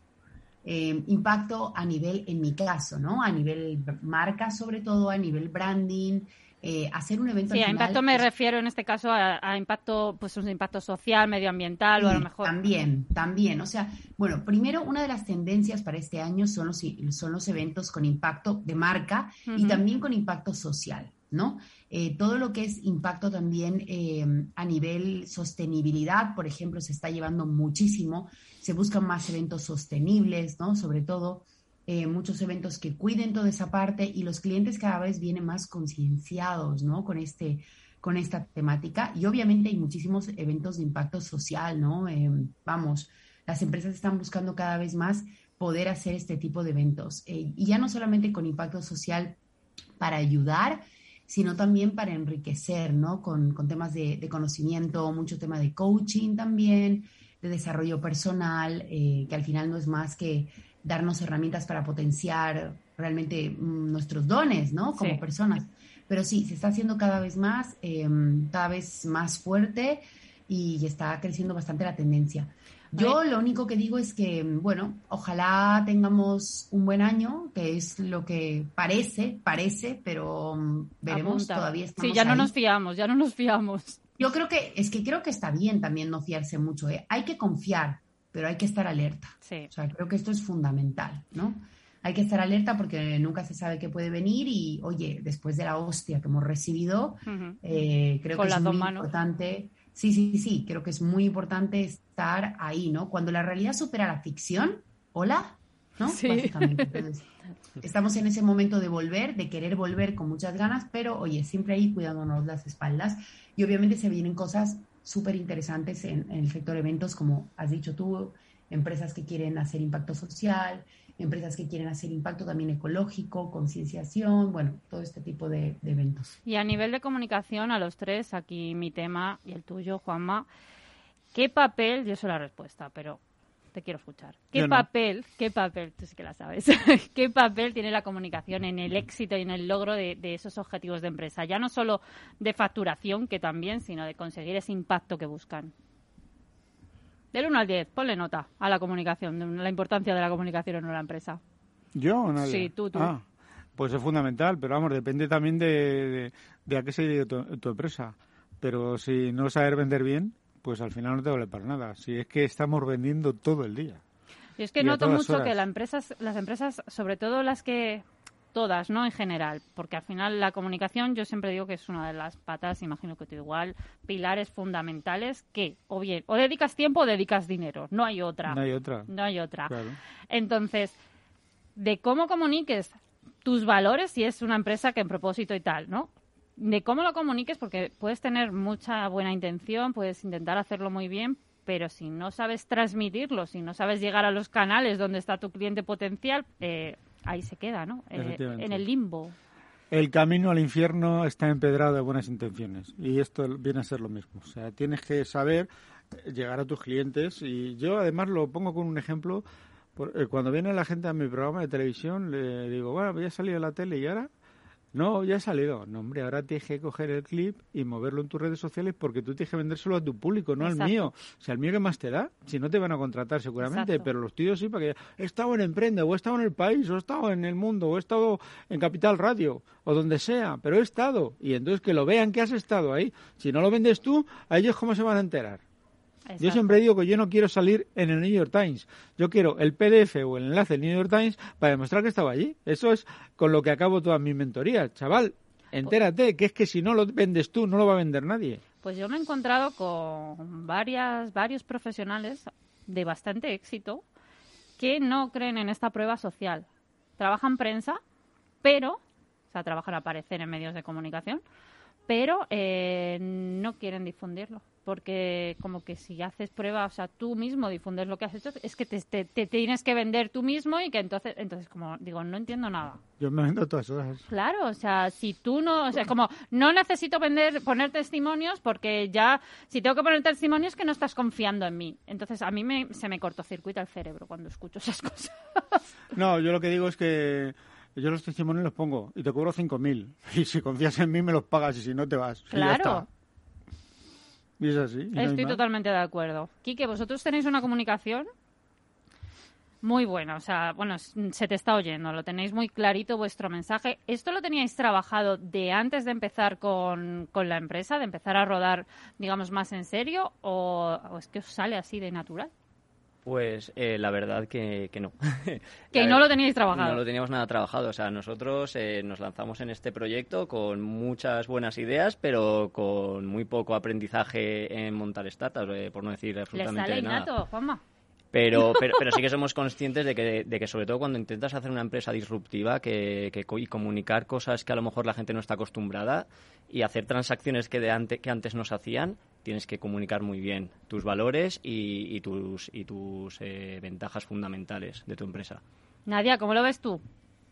Eh, impacto a nivel, en mi caso, ¿no? A nivel marca, sobre todo, a nivel branding. Eh, hacer un evento. Sí, al a final, impacto me pues, refiero en este caso a, a impacto, pues un impacto social, medioambiental, sí, o a lo mejor. También, también. O sea, bueno, primero una de las tendencias para este año son los, son los eventos con impacto de marca uh-huh. y también con impacto social, ¿no? Eh, todo lo que es impacto también eh, a nivel sostenibilidad, por ejemplo, se está llevando muchísimo. Se buscan más eventos sostenibles, ¿no? Sobre todo. Eh, muchos eventos que cuiden toda esa parte y los clientes cada vez vienen más concienciados, ¿no? Con este, con esta temática y obviamente hay muchísimos eventos de impacto social, ¿no? Eh, vamos, las empresas están buscando cada vez más poder hacer este tipo de eventos eh, y ya no solamente con impacto social para ayudar, sino también para enriquecer, ¿no? Con, con temas de, de conocimiento, mucho tema de coaching también, de desarrollo personal, eh, que al final no es más que darnos herramientas para potenciar realmente mm, nuestros dones, ¿no? Como sí. personas. Pero sí, se está haciendo cada vez más, eh, cada vez más fuerte y está creciendo bastante la tendencia. Yo lo único que digo es que, bueno, ojalá tengamos un buen año, que es lo que parece, parece, pero um, veremos, Apunta. Todavía estamos Sí, ya no ahí. nos fiamos, ya no nos fiamos. Yo creo que, es que creo que está bien también no fiarse mucho, ¿eh? Hay que confiar, pero hay que estar alerta. Sí. O sea, creo que esto es fundamental, ¿no? Hay que estar alerta porque nunca se sabe qué puede venir y, oye, después de la hostia que hemos recibido, uh-huh. eh, creo Con que es muy manos. importante. Sí, sí, sí, creo que es muy importante estar ahí, ¿no? Cuando la realidad supera la ficción, ¿hola? ¿No? Sí. Básicamente. Entonces, estamos en ese momento de volver, de querer volver con muchas ganas, pero, oye, siempre ahí cuidándonos las espaldas. Y obviamente se vienen cosas súper interesantes en, en el sector eventos, como has dicho tú, empresas que quieren hacer impacto social, empresas que quieren hacer impacto también ecológico, concienciación, bueno, todo este tipo de, de eventos. Y a nivel de comunicación, a los tres, aquí mi tema y el tuyo, Juanma, ¿qué papel, yo sé la respuesta, pero te quiero escuchar, ¿qué Yo no. papel, qué papel, tú sí que la sabes, qué papel tiene la comunicación en el éxito y en el logro de, de esos objetivos de empresa? Ya no solo de facturación, que también, sino de conseguir ese impacto que buscan. Del uno al diez, ponle nota a la comunicación, la importancia de la comunicación en una empresa. ¿Yo o nadie? Sí, tú, tú. Ah, pues es fundamental, pero vamos, depende también de, de, de a qué se dedique tu, tu empresa. Pero si no saber vender bien, pues al final no te vale para nada. Si es que estamos vendiendo todo el día. Y es que y noto mucho horas. que las empresas, las empresas, sobre todo las que... Todas, ¿no? En general, porque al final la comunicación yo siempre digo que es una de las patas, imagino que tú igual, pilares fundamentales que o bien o dedicas tiempo o dedicas dinero, no hay otra. No hay otra. No hay otra. Claro. Entonces, de cómo comuniques tus valores, si es una empresa que en propósito y tal, ¿no? De cómo lo comuniques, porque puedes tener mucha buena intención, puedes intentar hacerlo muy bien, pero si no sabes transmitirlo, si no sabes llegar a los canales donde está tu cliente potencial, eh, ahí se queda, ¿no? Eh, en el limbo. El camino al infierno está empedrado de buenas intenciones y esto viene a ser lo mismo. O sea, tienes que saber llegar a tus clientes y yo además lo pongo con un ejemplo. Cuando viene la gente a mi programa de televisión le digo, bueno, voy a salir a la tele y ahora... No, ya ha salido. No, hombre, ahora tienes que coger el clip y moverlo en tus redes sociales porque tú tienes que vendérselo a tu público, no Exacto. al mío. O sea, el mío, ¿qué más te da? Si no te van a contratar seguramente, Exacto. pero los tuyos sí, para que he estado en Emprende, o he estado en El País, o he estado en El Mundo, o he estado en Capital Radio, o donde sea, pero he estado. Y entonces que lo vean que has estado ahí. Si no lo vendes tú, ¿a ellos cómo se van a enterar? Exacto. Yo siempre digo que yo no quiero salir en el New York Times. Yo quiero el P D F o el enlace del New York Times para demostrar que estaba allí. Eso es con lo que acabo todas mis mentorías. Chaval, entérate, que es que si no lo vendes tú, no lo va a vender nadie. Pues yo me he encontrado con varias, varios profesionales de bastante éxito que no creen en esta prueba social. Trabajan prensa, pero, o sea, trabajan a aparecer en medios de comunicación, pero eh, no quieren difundirlo. Porque como que si haces pruebas, o sea, tú mismo difundes lo que has hecho, es que te, te, te tienes que vender tú mismo y que entonces, entonces como digo, no entiendo nada. Yo me vendo todas horas. Claro, o sea, si tú no, o sea, como no necesito vender, poner testimonios porque ya, si tengo que poner testimonios que no estás confiando en mí. Entonces a mí me, se me cortocircuita el cerebro cuando escucho esas cosas. No, yo lo que digo es que yo los testimonios los pongo y te cobro cinco mil. Y si confías en mí me los pagas y si no te vas. Claro. Y ya está. Y es así. Y no Estoy hay totalmente de acuerdo. Quique, vosotros tenéis una comunicación muy buena. O sea, bueno, se te está oyendo. Lo tenéis muy clarito vuestro mensaje. ¿Esto lo teníais trabajado de antes de empezar con, con la empresa? ¿De empezar a rodar, digamos, más en serio? ¿O, o es que os sale así de natural? Pues eh, la verdad que, que no. Que no lo teníais trabajado. No lo teníamos nada trabajado. O sea, nosotros eh, nos lanzamos en este proyecto con muchas buenas ideas, pero con muy poco aprendizaje en montar startups, eh, por no decir absolutamente nada. Les sale innato, Juanma. Pero, pero, pero sí que somos conscientes de que, de que sobre todo cuando intentas hacer una empresa disruptiva que, que, y comunicar cosas que a lo mejor la gente no está acostumbrada y hacer transacciones que, de ante, que antes no se hacían, tienes que comunicar muy bien tus valores y, y tus, y tus eh, ventajas fundamentales de tu empresa. Nadia, ¿cómo lo ves tú?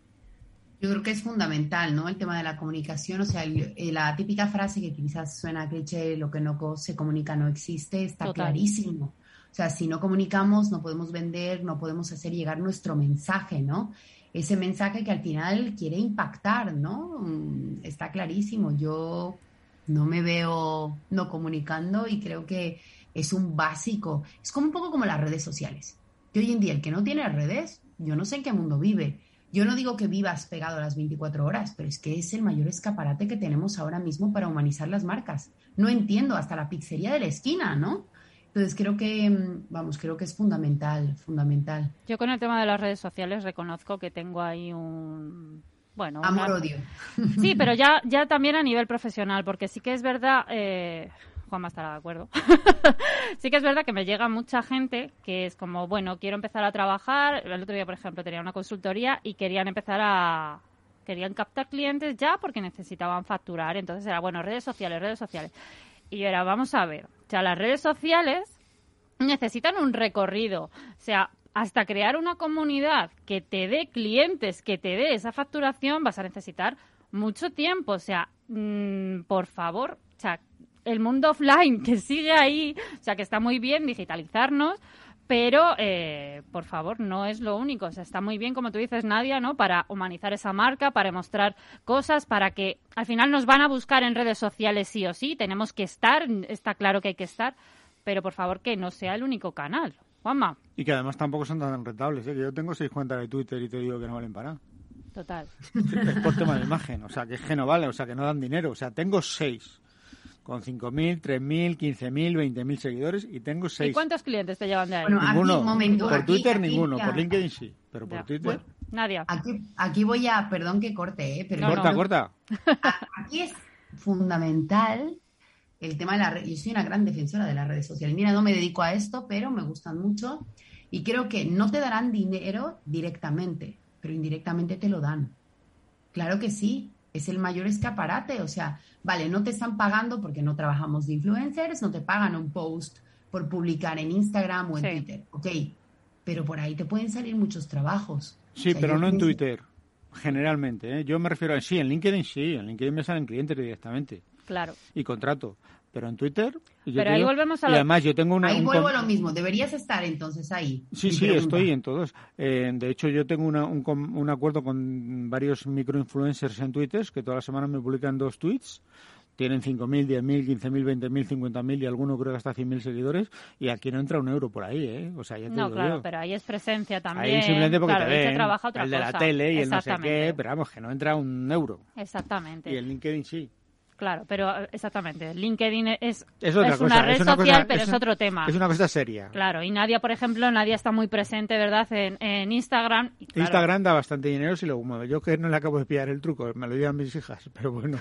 Yo creo que es fundamental, ¿no? El tema de la comunicación, o sea, el, la típica frase que quizás suena cliché, lo que no se comunica no existe, está Total. clarísimo. O sea, si no comunicamos, no podemos vender, no podemos hacer llegar nuestro mensaje, ¿no? Ese mensaje que al final quiere impactar, ¿no? Está clarísimo. Yo no me veo no comunicando y creo que es un básico. Es como un poco como las redes sociales. Que hoy en día el que no tiene redes, yo no sé en qué mundo vive. Yo no digo que vivas pegado a las veinticuatro horas, pero es que es el mayor escaparate que tenemos ahora mismo para humanizar las marcas. No entiendo, hasta la pizzería de la esquina, ¿no? Entonces creo que, vamos, creo que es fundamental, fundamental. Yo con el tema de las redes sociales reconozco que tengo ahí un... Bueno, una... Amor-odio. Sí, pero ya, ya también a nivel profesional, porque sí que es verdad... Eh... Juanma estará de acuerdo. Sí que es verdad que me llega mucha gente que es como, bueno, quiero empezar a trabajar. El otro día, por ejemplo, tenía una consultoría y querían empezar a... Querían captar clientes ya porque necesitaban facturar. Entonces era, bueno, redes sociales, redes sociales. Y yo era, vamos a ver, o sea, las redes sociales necesitan un recorrido. O sea, hasta crear una comunidad que te dé clientes, que te dé esa facturación, vas a necesitar mucho tiempo. O sea, mmm, por favor, o sea, el mundo offline que sigue ahí, o sea, que está muy bien digitalizarnos, pero, eh, por favor, no es lo único. O sea, está muy bien, como tú dices, Nadia, ¿no? Para humanizar esa marca, para mostrar cosas, para que al final nos van a buscar en redes sociales sí o sí. Tenemos que estar, está claro que hay que estar, pero por favor que no sea el único canal. Juanma. Y que además tampoco son tan rentables, ¿eh? Que yo tengo seis cuentas de Twitter y te digo que no valen para nada. Total. Es por tema de imagen, o sea, que es que no vale, o sea, que no dan dinero. O sea, tengo seis. Con cinco mil, tres mil, quince mil, veinte mil seguidores y tengo seis. ¿Y cuántos clientes te llevan de ahí? Bueno, ninguno. Aquí, momento, por aquí, Twitter aquí, ninguno, ya. por LinkedIn sí, pero por Ya. Twitter... Bueno, Nadia. Aquí, aquí voy a, perdón que corte, ¿eh? Pero No, corta, no. corta. Aquí es fundamental el tema de la red. Yo soy una gran defensora de las redes sociales. Mira, no me dedico a esto, pero me gustan mucho y creo que no te darán dinero directamente, pero indirectamente te lo dan. Claro que sí. Es el mayor escaparate, o sea, vale, no te están pagando porque no trabajamos de influencers, no te pagan un post por publicar en Instagram o en Sí. Twitter, ok, pero por ahí te pueden salir muchos trabajos. Sí, O sea, pero yo no en pienso- Twitter, generalmente, ¿eh? Yo me refiero a... Sí, en LinkedIn sí, en LinkedIn me salen clientes directamente Claro. y contrato, pero en Twitter... y yo Pero te ahí digo- volvemos a Y lo- además yo tengo una... Ahí un vuelvo com- a lo mismo, deberías estar entonces ahí. Sí, Mi sí, pregunta. estoy en todos. Eh, de hecho, yo tengo una, un, com- un acuerdo con varios microinfluencers en Twitter que todas las semanas me publican dos tweets. Tienen cinco mil, diez mil, quince mil, veinte mil, cincuenta mil y alguno creo que hasta cien mil seguidores. Y aquí no entra un euro por ahí, ¿eh? O sea, ya te No, digo claro, yo. pero ahí es presencia también. Ahí simplemente porque claro, te ahí se ven, trabaja otra el de la cosa. tele y el no sé Exactamente. qué, pero vamos, que no entra un euro. Exactamente. Y el LinkedIn sí. Claro, pero eh, exactamente. LinkedIn es, Es otra es cosa, una red es una social, cosa- pero es es un- otro tema. Es una cosa seria. Claro, y Nadia, por ejemplo, Nadia está muy presente, ¿verdad?, en, en Instagram. Y claro, Instagram da bastante dinero si lo mueve. Yo que no le acabo de pillar el truco, me lo llevan mis hijas, pero bueno.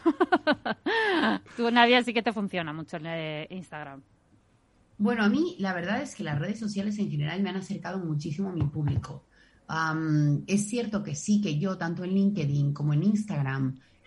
Tú, Nadia, sí que te funciona mucho en eh, Instagram. Bueno, a mí la verdad es que las redes sociales en general me han acercado muchísimo a mi público. Um, es cierto que sí, que yo tanto en LinkedIn como en Instagram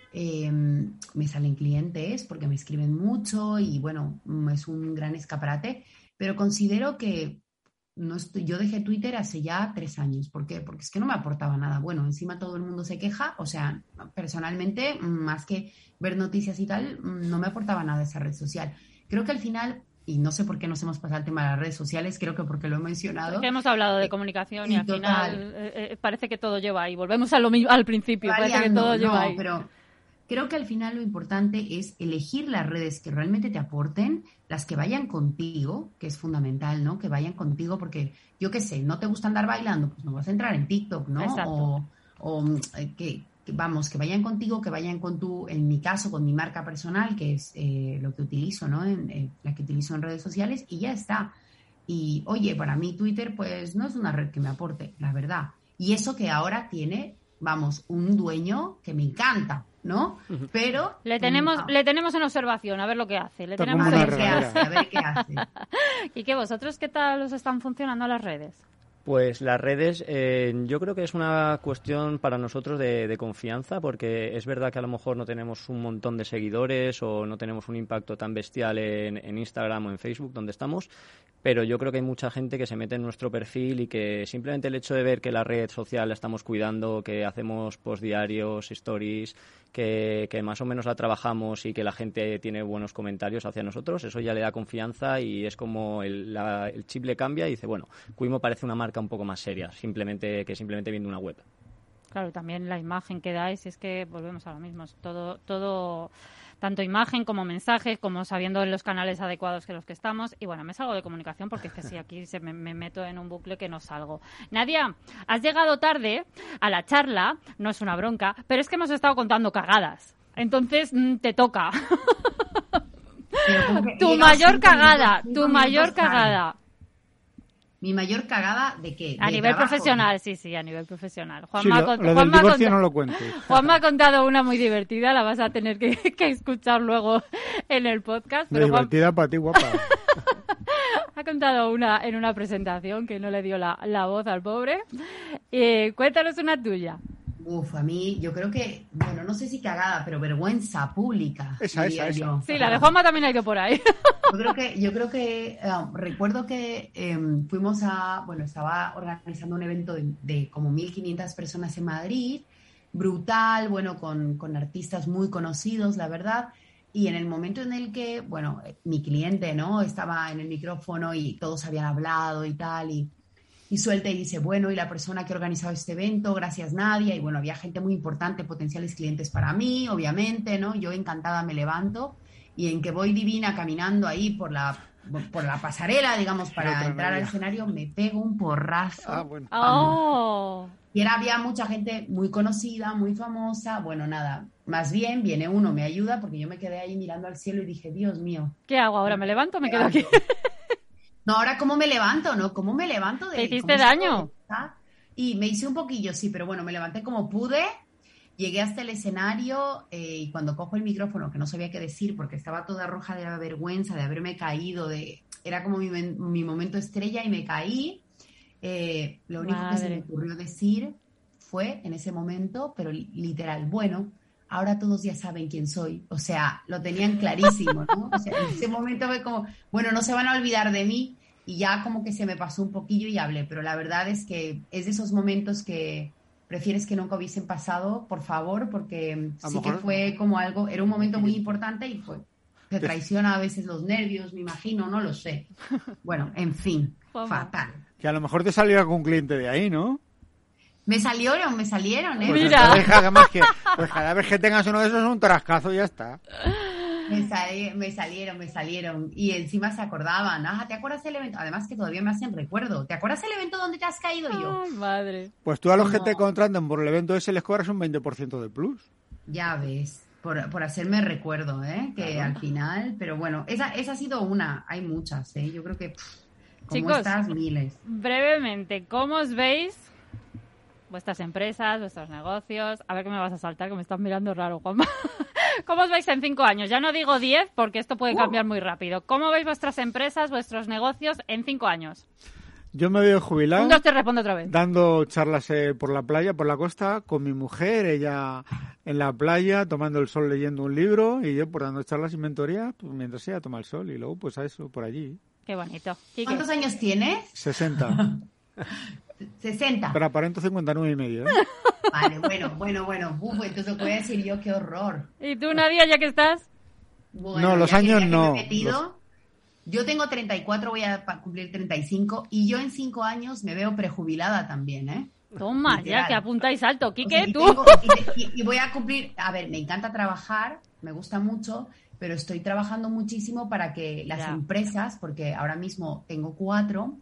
eh, me salen clientes porque me escriben mucho y bueno, es un gran escaparate, pero considero que no estoy, yo dejé Twitter hace ya tres años. ¿Por qué? Porque es que no me aportaba nada. Bueno, encima todo el mundo se queja, o sea, personalmente, más que ver noticias y tal, no me aportaba nada esa red social. Creo que al final, y no sé por qué nos hemos pasado al tema de las redes sociales, creo que porque lo he mencionado. Porque hemos hablado de comunicación y, y al total, final eh, eh, parece que todo lleva ahí. Volvemos a lo mismo al principio, variando, parece que todo lleva no, ahí. Pero creo que al final lo importante es elegir las redes que realmente te aporten, las que vayan contigo, que es fundamental, ¿no? Que vayan contigo porque, yo qué sé, no te gusta andar bailando, pues no vas a entrar en TikTok, ¿no? Exacto. O, o eh, que, que, vamos, que vayan contigo, que vayan con tu, en mi caso, con mi marca personal, que es eh, lo que utilizo, ¿no? En, eh, la que utilizo en redes sociales y ya está. Y, oye, para mí Twitter, pues no es una red que me aporte, la verdad. Y eso que ahora tiene, vamos, un dueño que me encanta, ¿no? Pero le tenemos no. le tenemos en observación, a ver lo que hace. Le Está tenemos a como en ver una qué observación. hace, a ver qué hace. ¿Y qué vosotros qué tal os están funcionando las redes? Pues las redes, eh, yo creo que es una cuestión para nosotros de, de confianza, porque es verdad que a lo mejor no tenemos un montón de seguidores o no tenemos un impacto tan bestial en, en Instagram o en Facebook, donde estamos, pero yo creo que hay mucha gente que se mete en nuestro perfil y que simplemente el hecho de ver que la red social la estamos cuidando, que hacemos post diarios, stories, que, que más o menos la trabajamos y que la gente tiene buenos comentarios hacia nosotros, eso ya le da confianza y es como el, la, el chip le cambia y dice, bueno, Quimo parece una marca un poco más seria, simplemente que simplemente viendo una web. Claro, también la imagen que dais, es que volvemos a lo mismo, es todo, todo, tanto imagen como mensajes, como sabiendo en los canales adecuados que los que estamos. Y bueno, me salgo de comunicación porque es que sí, aquí se me, me meto en un bucle que no salgo. Nadia, has llegado tarde a la charla, no es una bronca, pero es que hemos estado contando cagadas. Entonces, te toca. Tu mayor cagada, tu mayor cagada. ¿Mi mayor cagada de qué? A ¿De nivel trabajo? profesional, sí, sí, a nivel profesional. Juan Sí, me ha lo, cont- lo Juan del me ha divorcio cont- no lo cuentes. Juan me ha contado una muy divertida, la vas a tener que, que escuchar luego en el podcast. Pero Juan Divertida para ti, guapa. ha contado una en una presentación que no le dio la, la voz al pobre. Eh, cuéntanos una tuya. Uf, a mí, yo creo que, bueno, no sé si cagada, pero vergüenza pública. Esa, diría esa, yo. esa. Sí, la de Juanma también ha ido por ahí. Yo creo que, yo creo que uh, recuerdo que eh, fuimos a, bueno, estaba organizando un evento de, de como mil quinientas personas en Madrid, brutal, bueno, con, con artistas muy conocidos, la verdad, y en el momento en el que, bueno, mi cliente, ¿no? Estaba en el micrófono y todos habían hablado y tal, y, y suelta y dice, bueno, y la persona que ha organizado este evento, gracias Nadia, y bueno, había gente muy importante, potenciales clientes para mí, obviamente, ¿no? Yo encantada me levanto, y en que voy divina caminando ahí por la, por la pasarela, digamos, para Otra entrar Nadia. al escenario, me pego un porrazo. Ah, bueno. Oh. Y era, había mucha gente muy conocida, muy famosa. Bueno, nada, más bien viene uno, me ayuda, porque yo me quedé ahí mirando al cielo y dije, Dios mío. ¿Qué hago ahora? ¿Me levanto o me quedo aquí? No, ahora cómo me levanto, ¿no? ¿Cómo me levanto? De, ¿Te hiciste ¿cómo daño? estoy? Y me hice un poquillo, sí, pero bueno, me levanté como pude. Llegué hasta el escenario eh, y cuando cojo el micrófono, que no sabía qué decir porque estaba toda roja de la vergüenza, de haberme caído, de era como mi, mi momento estrella y me caí. Eh, lo único Madre. que se me ocurrió decir fue en ese momento, pero literal, bueno, ahora todos ya saben quién soy. O sea, lo tenían clarísimo, ¿no? O sea, en ese momento fue como, bueno, no se van a olvidar de mí y ya como que se me pasó un poquillo y hablé, pero la verdad es que es de esos momentos que prefieres que nunca hubiesen pasado, por favor, porque A sí lo que mejor- fue como algo, era un momento muy importante y pues te traiciona a veces los nervios, me imagino, no lo sé. Bueno, en fin, Juanma. fatal. Que a lo mejor te salió algún cliente de ahí, ¿no? Me salieron, me salieron, ¿eh? Pues Mira. entonces, cada vez que, pues cada vez que tengas uno de esos, un trascazo y ya está. Me, sali- me salieron, me salieron. Y encima se acordaban. Ah, ¿te acuerdas del evento? Además que todavía me hacen recuerdo. ¿Te acuerdas del evento donde te has caído? Y yo, Ay, madre. Pues tú a los que No. te contratan por el evento ese les cobras un veinte por ciento de plus. ya ves, por, por hacerme recuerdo, ¿eh? Que Claro. al final, pero bueno, esa, esa ha sido una. Hay muchas, ¿eh? Yo creo que, pff, como Chicos. estas, miles. Brevemente, ¿cómo os veis vuestras empresas, vuestros negocios? A ver que me vas a saltar, que me estás mirando raro, Juanma. ¿Cómo os veis en cinco años? Ya no digo diez, porque esto puede cambiar muy rápido. ¿Cómo veis vuestras empresas, vuestros negocios en cinco años? Yo me veo jubilado. Un, dos, te respondo otra vez. Dando charlas eh, por la playa, por la costa, con mi mujer, ella en la playa, tomando el sol leyendo un libro, y yo por dando charlas y mentoría, pues, mientras ella toma el sol, y luego pues a eso, por allí. Qué bonito. Quique. ¿Cuántos años tienes? sesenta. sesenta. Pero aparento cincuenta y nueve y medio, ¿eh? Vale, bueno, bueno, bueno. Uf, entonces voy a decir yo, qué horror. ¿Y tú, Nadia, ya que estás? Bueno, no, los años no. Los... Yo tengo treinta y cuatro, voy a cumplir treinta y cinco, y yo en cinco años me veo prejubilada también, ¿eh? Toma, literal. Ya que apuntáis alto. Quique, o sea, tú. Tengo, y, y, y voy a cumplir... A ver, me encanta trabajar, me gusta mucho, pero estoy trabajando muchísimo para que las ya. empresas, porque ahora mismo tengo cuatro,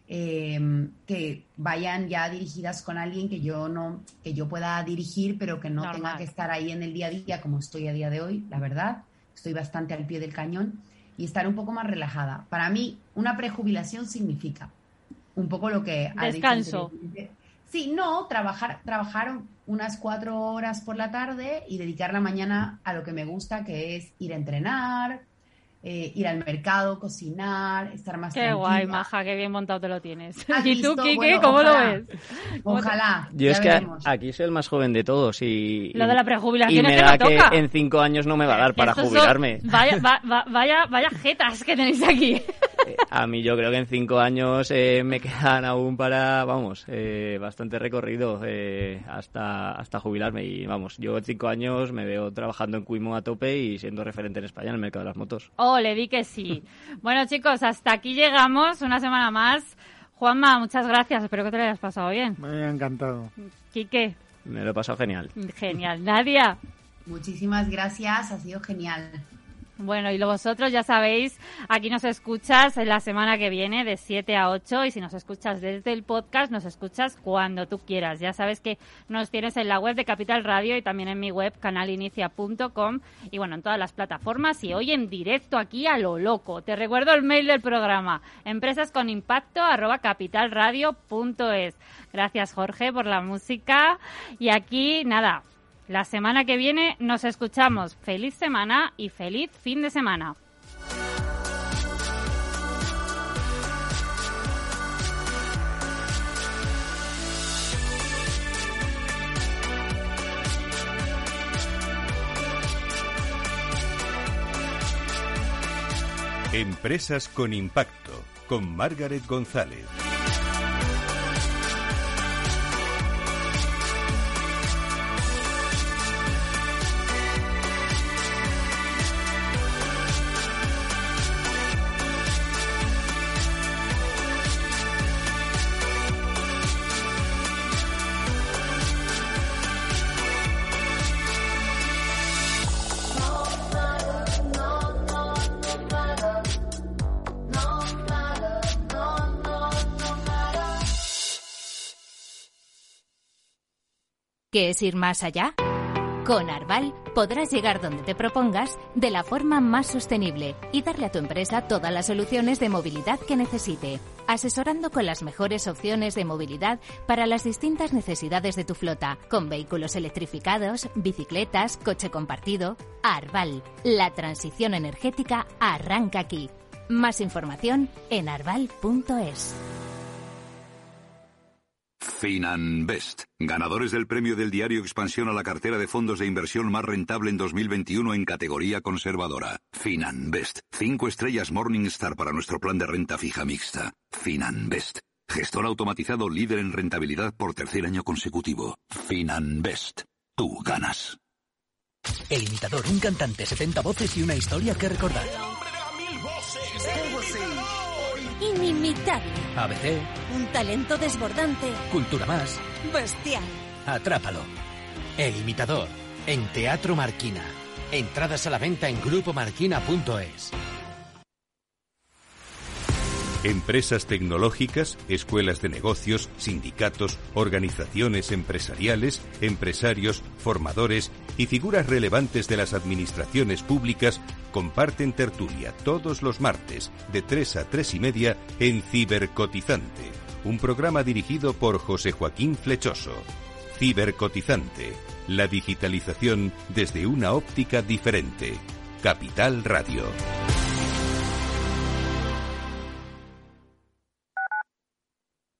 eh, que vayan ya dirigidas con alguien que yo no que yo pueda dirigir, pero que no Normal. tenga que estar ahí en el día a día como estoy a día de hoy, la verdad. Estoy bastante al pie del cañón. Y estar un poco más relajada. Para mí, una prejubilación significa un poco lo que ha Descanso. dicho. Sí, no, trabajar, trabajar unas cuatro horas por la tarde y dedicar la mañana a lo que me gusta, que es ir a entrenar, eh, ir al mercado, cocinar, estar más qué tranquila. Qué guay, maja, qué bien montado te lo tienes. ¿Y visto? tú, Quique, bueno, cómo ojalá, lo ves? Ojalá. Yo es que veremos. Aquí soy el más joven de todos y... Lo de la prejubilación y me es que da no toca. que en cinco años no me va a dar para Estos jubilarme. Son, vaya, va, va, vaya, vaya jetas que tenéis aquí. A mí yo creo que en cinco años eh, me quedan aún para, vamos, eh, bastante recorrido eh, hasta hasta jubilarme. Y vamos, yo en cinco años me veo trabajando en Quimo a tope y siendo referente en España en el mercado de las motos. Oh, le di que sí. Bueno, chicos, hasta aquí llegamos, una semana más. Juanma, muchas gracias, espero que te lo hayas pasado bien. Me ha encantado. Quique. Me lo he pasado genial. Genial. Nadia. Muchísimas gracias, ha sido genial. Bueno, y vosotros ya sabéis, aquí nos escuchas la semana que viene de siete a ocho y si nos escuchas desde el podcast, nos escuchas cuando tú quieras. Ya sabes que nos tienes en la web de Capital Radio y también en mi web canalinicia punto com y bueno, en todas las plataformas y hoy en directo aquí a lo loco. Te recuerdo el mail del programa, empresasconimpacto arroba capitalradio punto es. Gracias, Jorge, por la música y aquí, nada... La semana que viene nos escuchamos. Feliz semana y feliz fin de semana. Empresas con impacto, con Margaret González. ¿Qué es ir más allá? Con Arval podrás llegar donde te propongas de la forma más sostenible y darle a tu empresa todas las soluciones de movilidad que necesite, asesorando con las mejores opciones de movilidad para las distintas necesidades de tu flota, con vehículos electrificados, bicicletas, coche compartido. Arval, la transición energética arranca aquí. Más información en arval punto es. Finanbest, ganadores del premio del diario Expansión a la cartera de fondos de inversión más rentable en dos mil veintiuno en categoría conservadora. Finanbest, cinco estrellas Morningstar para nuestro plan de renta fija mixta. Finanbest, gestor automatizado líder en rentabilidad por tercer año consecutivo. Finanbest, tú ganas. El Imitador, un cantante, setenta voces y una historia que recordar. Inimitable. A B C. Un talento desbordante. Cultura Más. Bestial. Atrápalo. El Imitador. En Teatro Marquina. Entradas a la venta en grupo marquina punto es. Empresas tecnológicas, escuelas de negocios, sindicatos, organizaciones empresariales, empresarios, formadores y figuras relevantes de las administraciones públicas comparten tertulia todos los martes de tres a tres y media en Cibercotizante, un programa dirigido por José Joaquín Flechoso. Cibercotizante, la digitalización desde una óptica diferente. Capital Radio.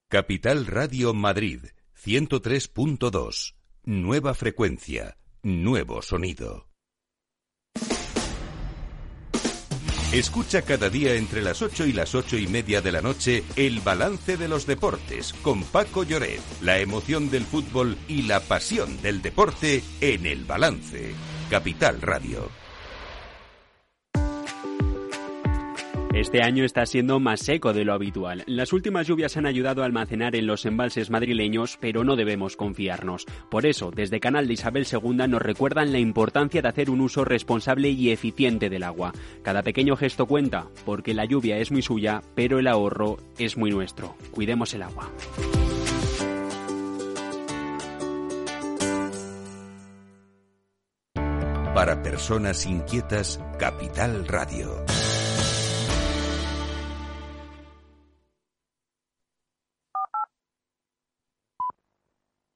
Capital Radio Madrid, ciento tres punto dos. Nueva frecuencia, nuevo sonido. Escucha cada día entre las ocho y las ocho y media de la noche el balance de los deportes con Paco Lloret, la emoción del fútbol y la pasión del deporte en El Balance. Capital Radio. Este año está siendo más seco de lo habitual. Las últimas lluvias han ayudado a almacenar en los embalses madrileños, pero no debemos confiarnos. Por eso, desde Canal de Isabel segunda nos recuerdan la importancia de hacer un uso responsable y eficiente del agua. Cada pequeño gesto cuenta, porque la lluvia es muy suya, pero el ahorro es muy nuestro. Cuidemos el agua. Para personas inquietas, Capital Radio.